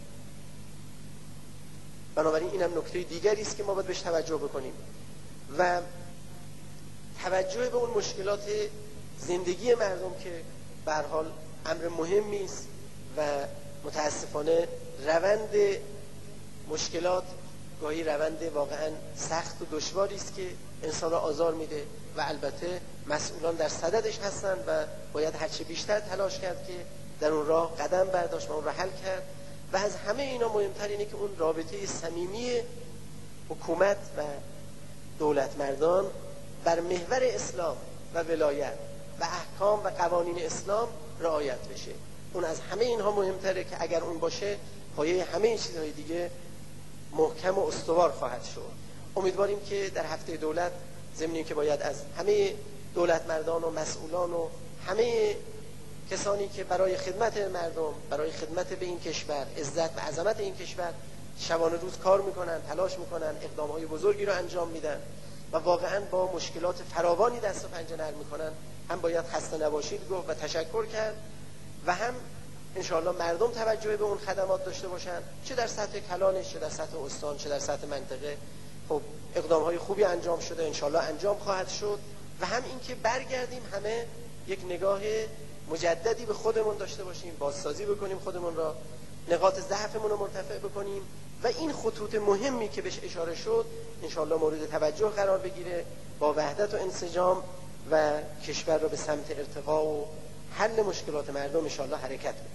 بنابراین اینم نکته دیگری است که ما باید بهش توجه بکنیم و توجه به اون مشکلات زندگی مردم که به هر حال امر مهمی است و متاسفانه روند مشکلات گاهی روند واقعا سخت و دشواری است که انسان را آزار میده و البته مسئولان در صددش هستن و باید هرچه بیشتر تلاش کرد که در اون راه قدم برداشت و اون را حل کرد. و از همه اینا مهمتر اینه که اون رابطه صمیمی حکومت و دولت مردان بر محور اسلام و ولایت و احکام و قوانین اسلام رعایت بشه. اون از همه اینها مهمتره که اگر اون باشه پایه همه این چیزهای دیگه محکم و استوار خواهد شد. امیدواریم که در هفته دولت ضمن که باید از همه دولت مردان و مسئولان و همه کسانی که برای خدمت مردم، برای خدمت به این کشور، عزت و عظمت این کشور شبانه روز کار میکنن، تلاش میکنن، اقدامهای بزرگی رو انجام میدن و واقعا با مشکلات فراوانی دست و پنجه نرم میکنن، هم باید خسته نباشید گفت و تشکر کرد و هم انشاءالله مردم توجه به اون خدمات داشته باشن، چه در سطح کلانش، چه در سطح استان، چه در سطح منطقه. خب اقدامهای خوبی انجام شده، انشاءالله انجام خواهد شد و هم این که برگردیم همه یک نگاه مجددی به خودمون داشته باشیم، بازسازی بکنیم خودمون را، نقاط ضعفمون رو مرتفع بکنیم و این خطوط مهمی که بهش اشاره شد انشاءالله مورد توجه قرار بگیره، با وحدت و انسجام و کشور را به سمت ارتقا و حل مشکلات مردم انشاءالله حرکت بده.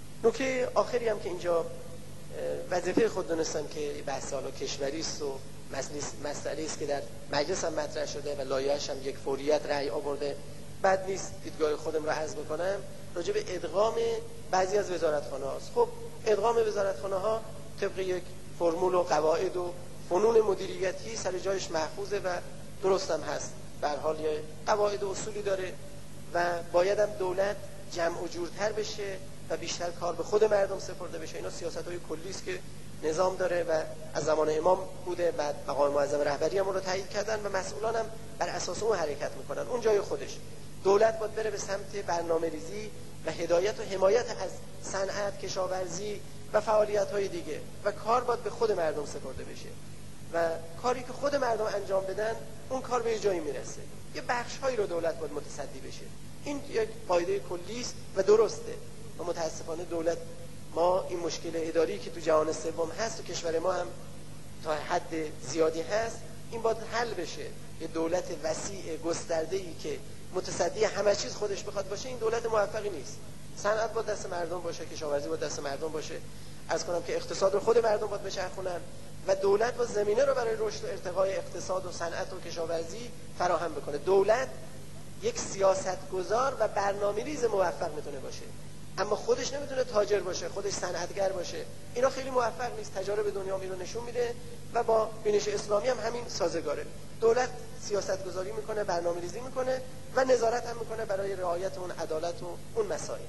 نکته آخری هم که اینجا وظیفه خود دونستم که بحث حالا کشوری است و مسئله است که در مجلس هم مطرح شده و لایحه‌اش هم یک فوریت رأی آورده. بد نیست دیدگاه خودم رو عرض بکنم راجع به ادغام بعضی از وزارتخانه هاست. خب ادغام وزارتخانه ها طبق یک فرمول و قواعد و فنون مدیریتی سر جایش محفوظه و درست هم هست. به هر حال یه قواعد و اصولی داره و باید هم دولت جمع و جورتر بشه و بیشتر کار به خود مردم سپرده بشه. اینا سیاست‌های کلی است که نظام داره و از زمان امام بوده، بعد مقام معظم رهبری هم اون رو تایید کردن و مسئولان هم بر اساس اون حرکت میکنن. اون جای خودش دولت باید بره به سمت برنامه‌ریزی و هدایت و حمایت از صنعت، کشاورزی و فعالیت‌های دیگه و کار باید به خود مردم سپرده بشه و کاری که خود مردم انجام بدن اون کار به جایی میرسه. یه بخش‌هایی رو دولت باید متصدی بشه. این یک قاعده کلی است و درسته. و متاسفانه دولت ما این مشکل اداری که تو جهان سوم هست و کشور ما هم تا حد زیادی هست این باید حل بشه. یه دولت وسیع گسترده‌ای که متصدی همه چیز خودش بخواد باشه این دولت موفقی نیست. صنعت با دست مردم باشه، کشاورزی با دست مردم باشه. عرض کنم که اقتصاد رو خود مردم باید بچرخونن و دولت با زمینه رو برای رشد و ارتقای اقتصاد و صنعت و کشاورزی فراهم بکنه. دولت یک سیاستگزار و برنامه‌ریز موفق میتونه باشه، اما خودش نمیتونه تاجر باشه، خودش صنعتگر باشه. اینا خیلی موفق نیست. تجارب دنیا رو نشون میده و با بینش اسلامی هم همین سازگاره. دولت سیاستگذاری میکنه، برنامه‌ریزی میکنه و نظارت هم میکنه برای رعایت اون عدالت و اون مسائل.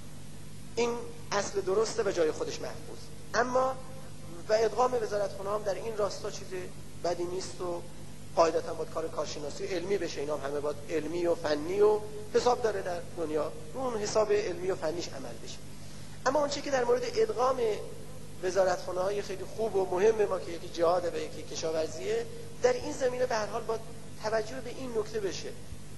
این اصل درسته و جای خودش محفوظ. اما و ادغام وزارتخانه هم در این راستا چیز بدی نیست و قاعدتا باید کار کارشناسی علمی بشه. اینا هم همه باید علمی و فنی و حساب داره در دنیا، اون حساب علمی و فنیش عمل بشه. اما اون چیزی که در مورد ادغام وزارتخانه های خیلی خوب و مهم ما که یکی جهاده و یکی کشاورزیه، در این زمینه به هر حال باید توجه به این نکته بشه.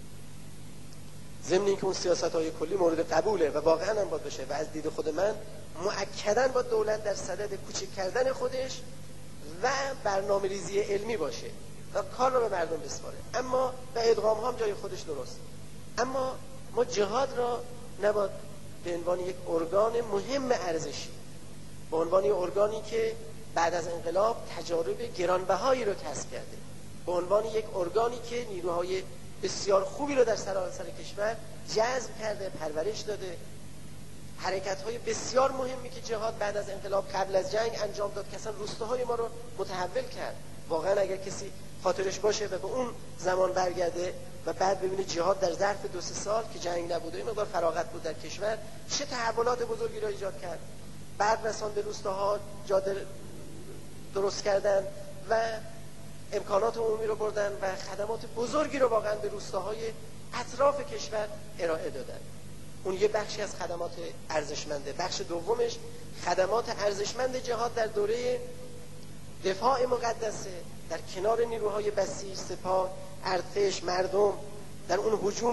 ضمن اینکه اون سیاست‌های کلی مورد قبوله و واقعا هم باید بشه و از دید خود من مؤکداً با دولت در صدد کوچک کردن خودش و برنامه‌ریزی علمی باشه و کار رو به مردم بسپاره. اما به ادغام هم جای خودش درست. اما ما جهاد را نباید به عنوان یک ارگان مهم ارزشی، به عنوان یک ارگانی که بعد از انقلاب تجارب گرانبهایی رو کسب کرده، به عنوان یک ارگانی که نیروهای بسیار خوبی رو در سراسر کشور جذب کرده، پرورش داده، حرکت‌های بسیار مهمی که جهاد بعد از انقلاب قبل از جنگ انجام داد که اصلا روستاهای ما رو متحول کرد. واقعا اگر کسی خاطرش باشه و به اون زمان برگرده و بعد ببینه جهاد در ظرف 2-3 سال که جنگ نبوده، این مقدار فراغت بود در کشور، چه تحولات بزرگی را ایجاد کرد. برق رساند به روستاها، جاده درست کردن و امکانات عمومی رو بردن و خدمات بزرگی رو واقعا به روستاهای اطراف کشور ارائه دادن. اون یه بخشی از خدمات ارزشمنده. بخش دومش خدمات ارزشمند جهاد در دوره دفاع مقدسه، در کنار نیروهای بسیج، سپاه، ارتش، مردم، در اون هجوم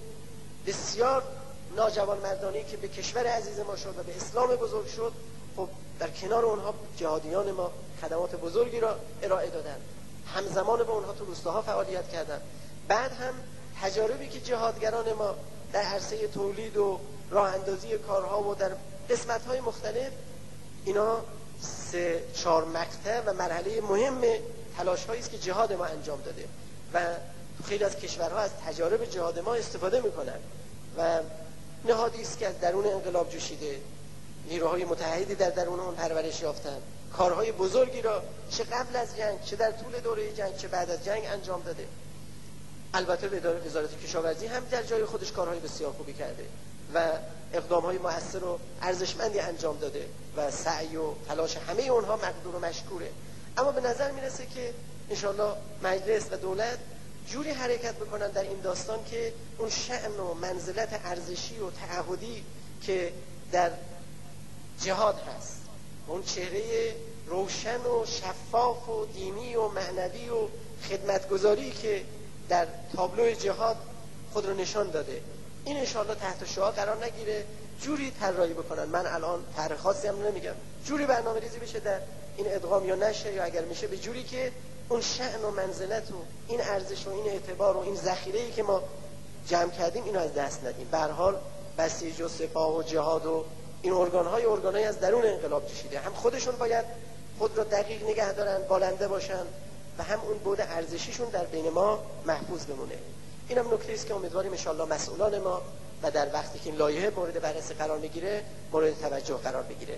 بسیار ناجوان مردانی که به کشور عزیز ما شد و به اسلام بزرگ شد. خب در کنار اونها جهادیان ما خدمات بزرگی را ارائه دادن، همزمان با اونها تو روستاها فعالیت کردن. بعد هم تجاربی که جهادگران ما در عرصه تولید و راه اندازی کارها و در قسمت‌های مختلف، اینا 3-4 مقطع و مرحله مهم تلاش‌هایی است که جهاد ما انجام داده و خیلی از کشورها از تجارب جهاد ما استفاده می‌کنن و نهادی است که از درون انقلاب جوشیده، نیروهای متحدی در درون اون پرورش یافتن، کارهای بزرگی را چه قبل از جنگ، چه در طول دوره جنگ، چه بعد از جنگ انجام داده. البته وزارت کشاورزی هم در جای خودش کارهای بسیار خوبی کرده و اقدامهای مؤثر و ارزشمندی انجام داده و سعی و تلاش همه اونها مقدور و مشکوره. اما به نظر میرسه که انشالله مجلس و دولت جوری حرکت بکنن در این داستان که اون شأن و منزلت ارزشی و تعهدی که در جهاد هست، اون چهره روشن و شفاف و دینی و معنوی و خدمتگزاری که در تابلو جهاد خود رو نشان داده، این انشاءالله تحت شعار قرار نگیره، جوری طراحی بکنن. من الان طرح خاصی هم نمیگم، جوری برنامه ریزی بشه در این ادغام یا نشه، یا اگر میشه به جوری که اون شأن و منزلت و این ارزش و این اعتبار و این ذخیره‌ای که ما جمع کردیم اینو از دست ندیم. به هر حال بسیج و سپاه و جهاد و این ارگان‌های از درون انقلاب جوشیده، هم خودشون باید خود را دقیق نگه دارن، بالنده باشن و هم اون بعد ارزشیشون در بین ما محفوظ بمونه. اینم نکته است که امیدواریم ان شاءالله مسئولان ما و در وقتی که این لایحه مورد بررسی قرار میگیره مورد توجه قرار بگیره.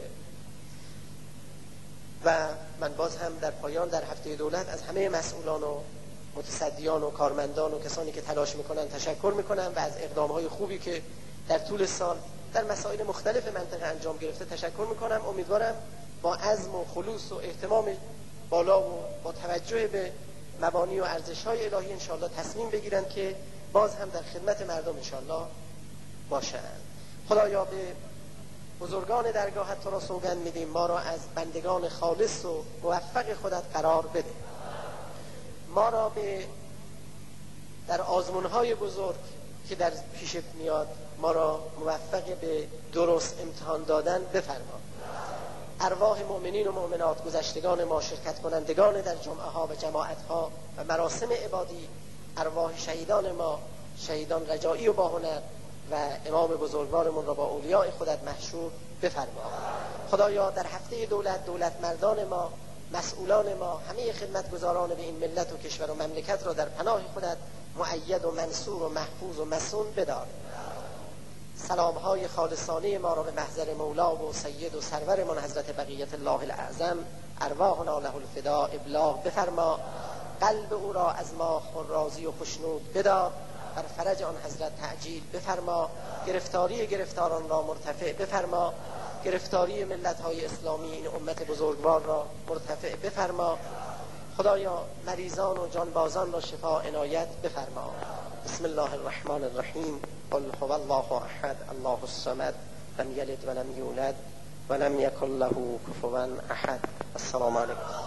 و من باز هم در پایان در هفته دولت از همه مسئولان و متصدیان و کارمندان و کسانی که تلاش میکنن تشکر میکنم و از اقدامهای خوبی که در طول سال در مسائل مختلف منطقه انجام گرفته تشکر میکنم. امیدوارم با عزم و خلوص و اهتمام بالا و با توجه به مبانی و ارزش‌های الهی انشاءالله تصمیم بگیرن که باز هم در خدمت مردم انشاءالله باشند. خدایا به بزرگان درگاهت تو را سوگند میدیم ما را از بندگان خالص و موفق خودت قرار بده. ما را در آزمون‌های بزرگ که در پیشت میاد ما را موفق به درست امتحان دادن بفرما. ارواح مؤمنین و مؤمنات گذشتگان ما، شرکت کنندگان در جمعه ها و جماعت ها و مراسم عبادی، ارواح شهیدان ما، شهیدان رجایی و باهنر و امام بزرگوارمون را با اولیاء خودت محشور بفرما. خدایا در هفته دولت مردان ما، مسئولان ما، همه خدمتگزاران به این ملت و کشور و مملکت را در پناه خودت مؤید و منصور و محفوظ و مصون بدار. سلامهای خالصانه ما را به محضر مولا و سید و سرورمان حضرت بقیت الله الاعظم ارواحنا له الفدا ابلاغ بفرما. قلب او را از ما راضی و خوشنود بدار. بر فرج آن حضرت تعجیل بفرما. گرفتاران را مرتفع بفرما. گرفتاری ملت‌های اسلامی این امت بزرگوار را مرتفع بفرما. خدایا مریضان و جانبازان را شفا عنایت بفرما. بسم الله الرحمن الرحیم. قل هو الله احد الله الصمد لم یلد ولم یولد ولم یکن له کفوا احد. السلام علیکم.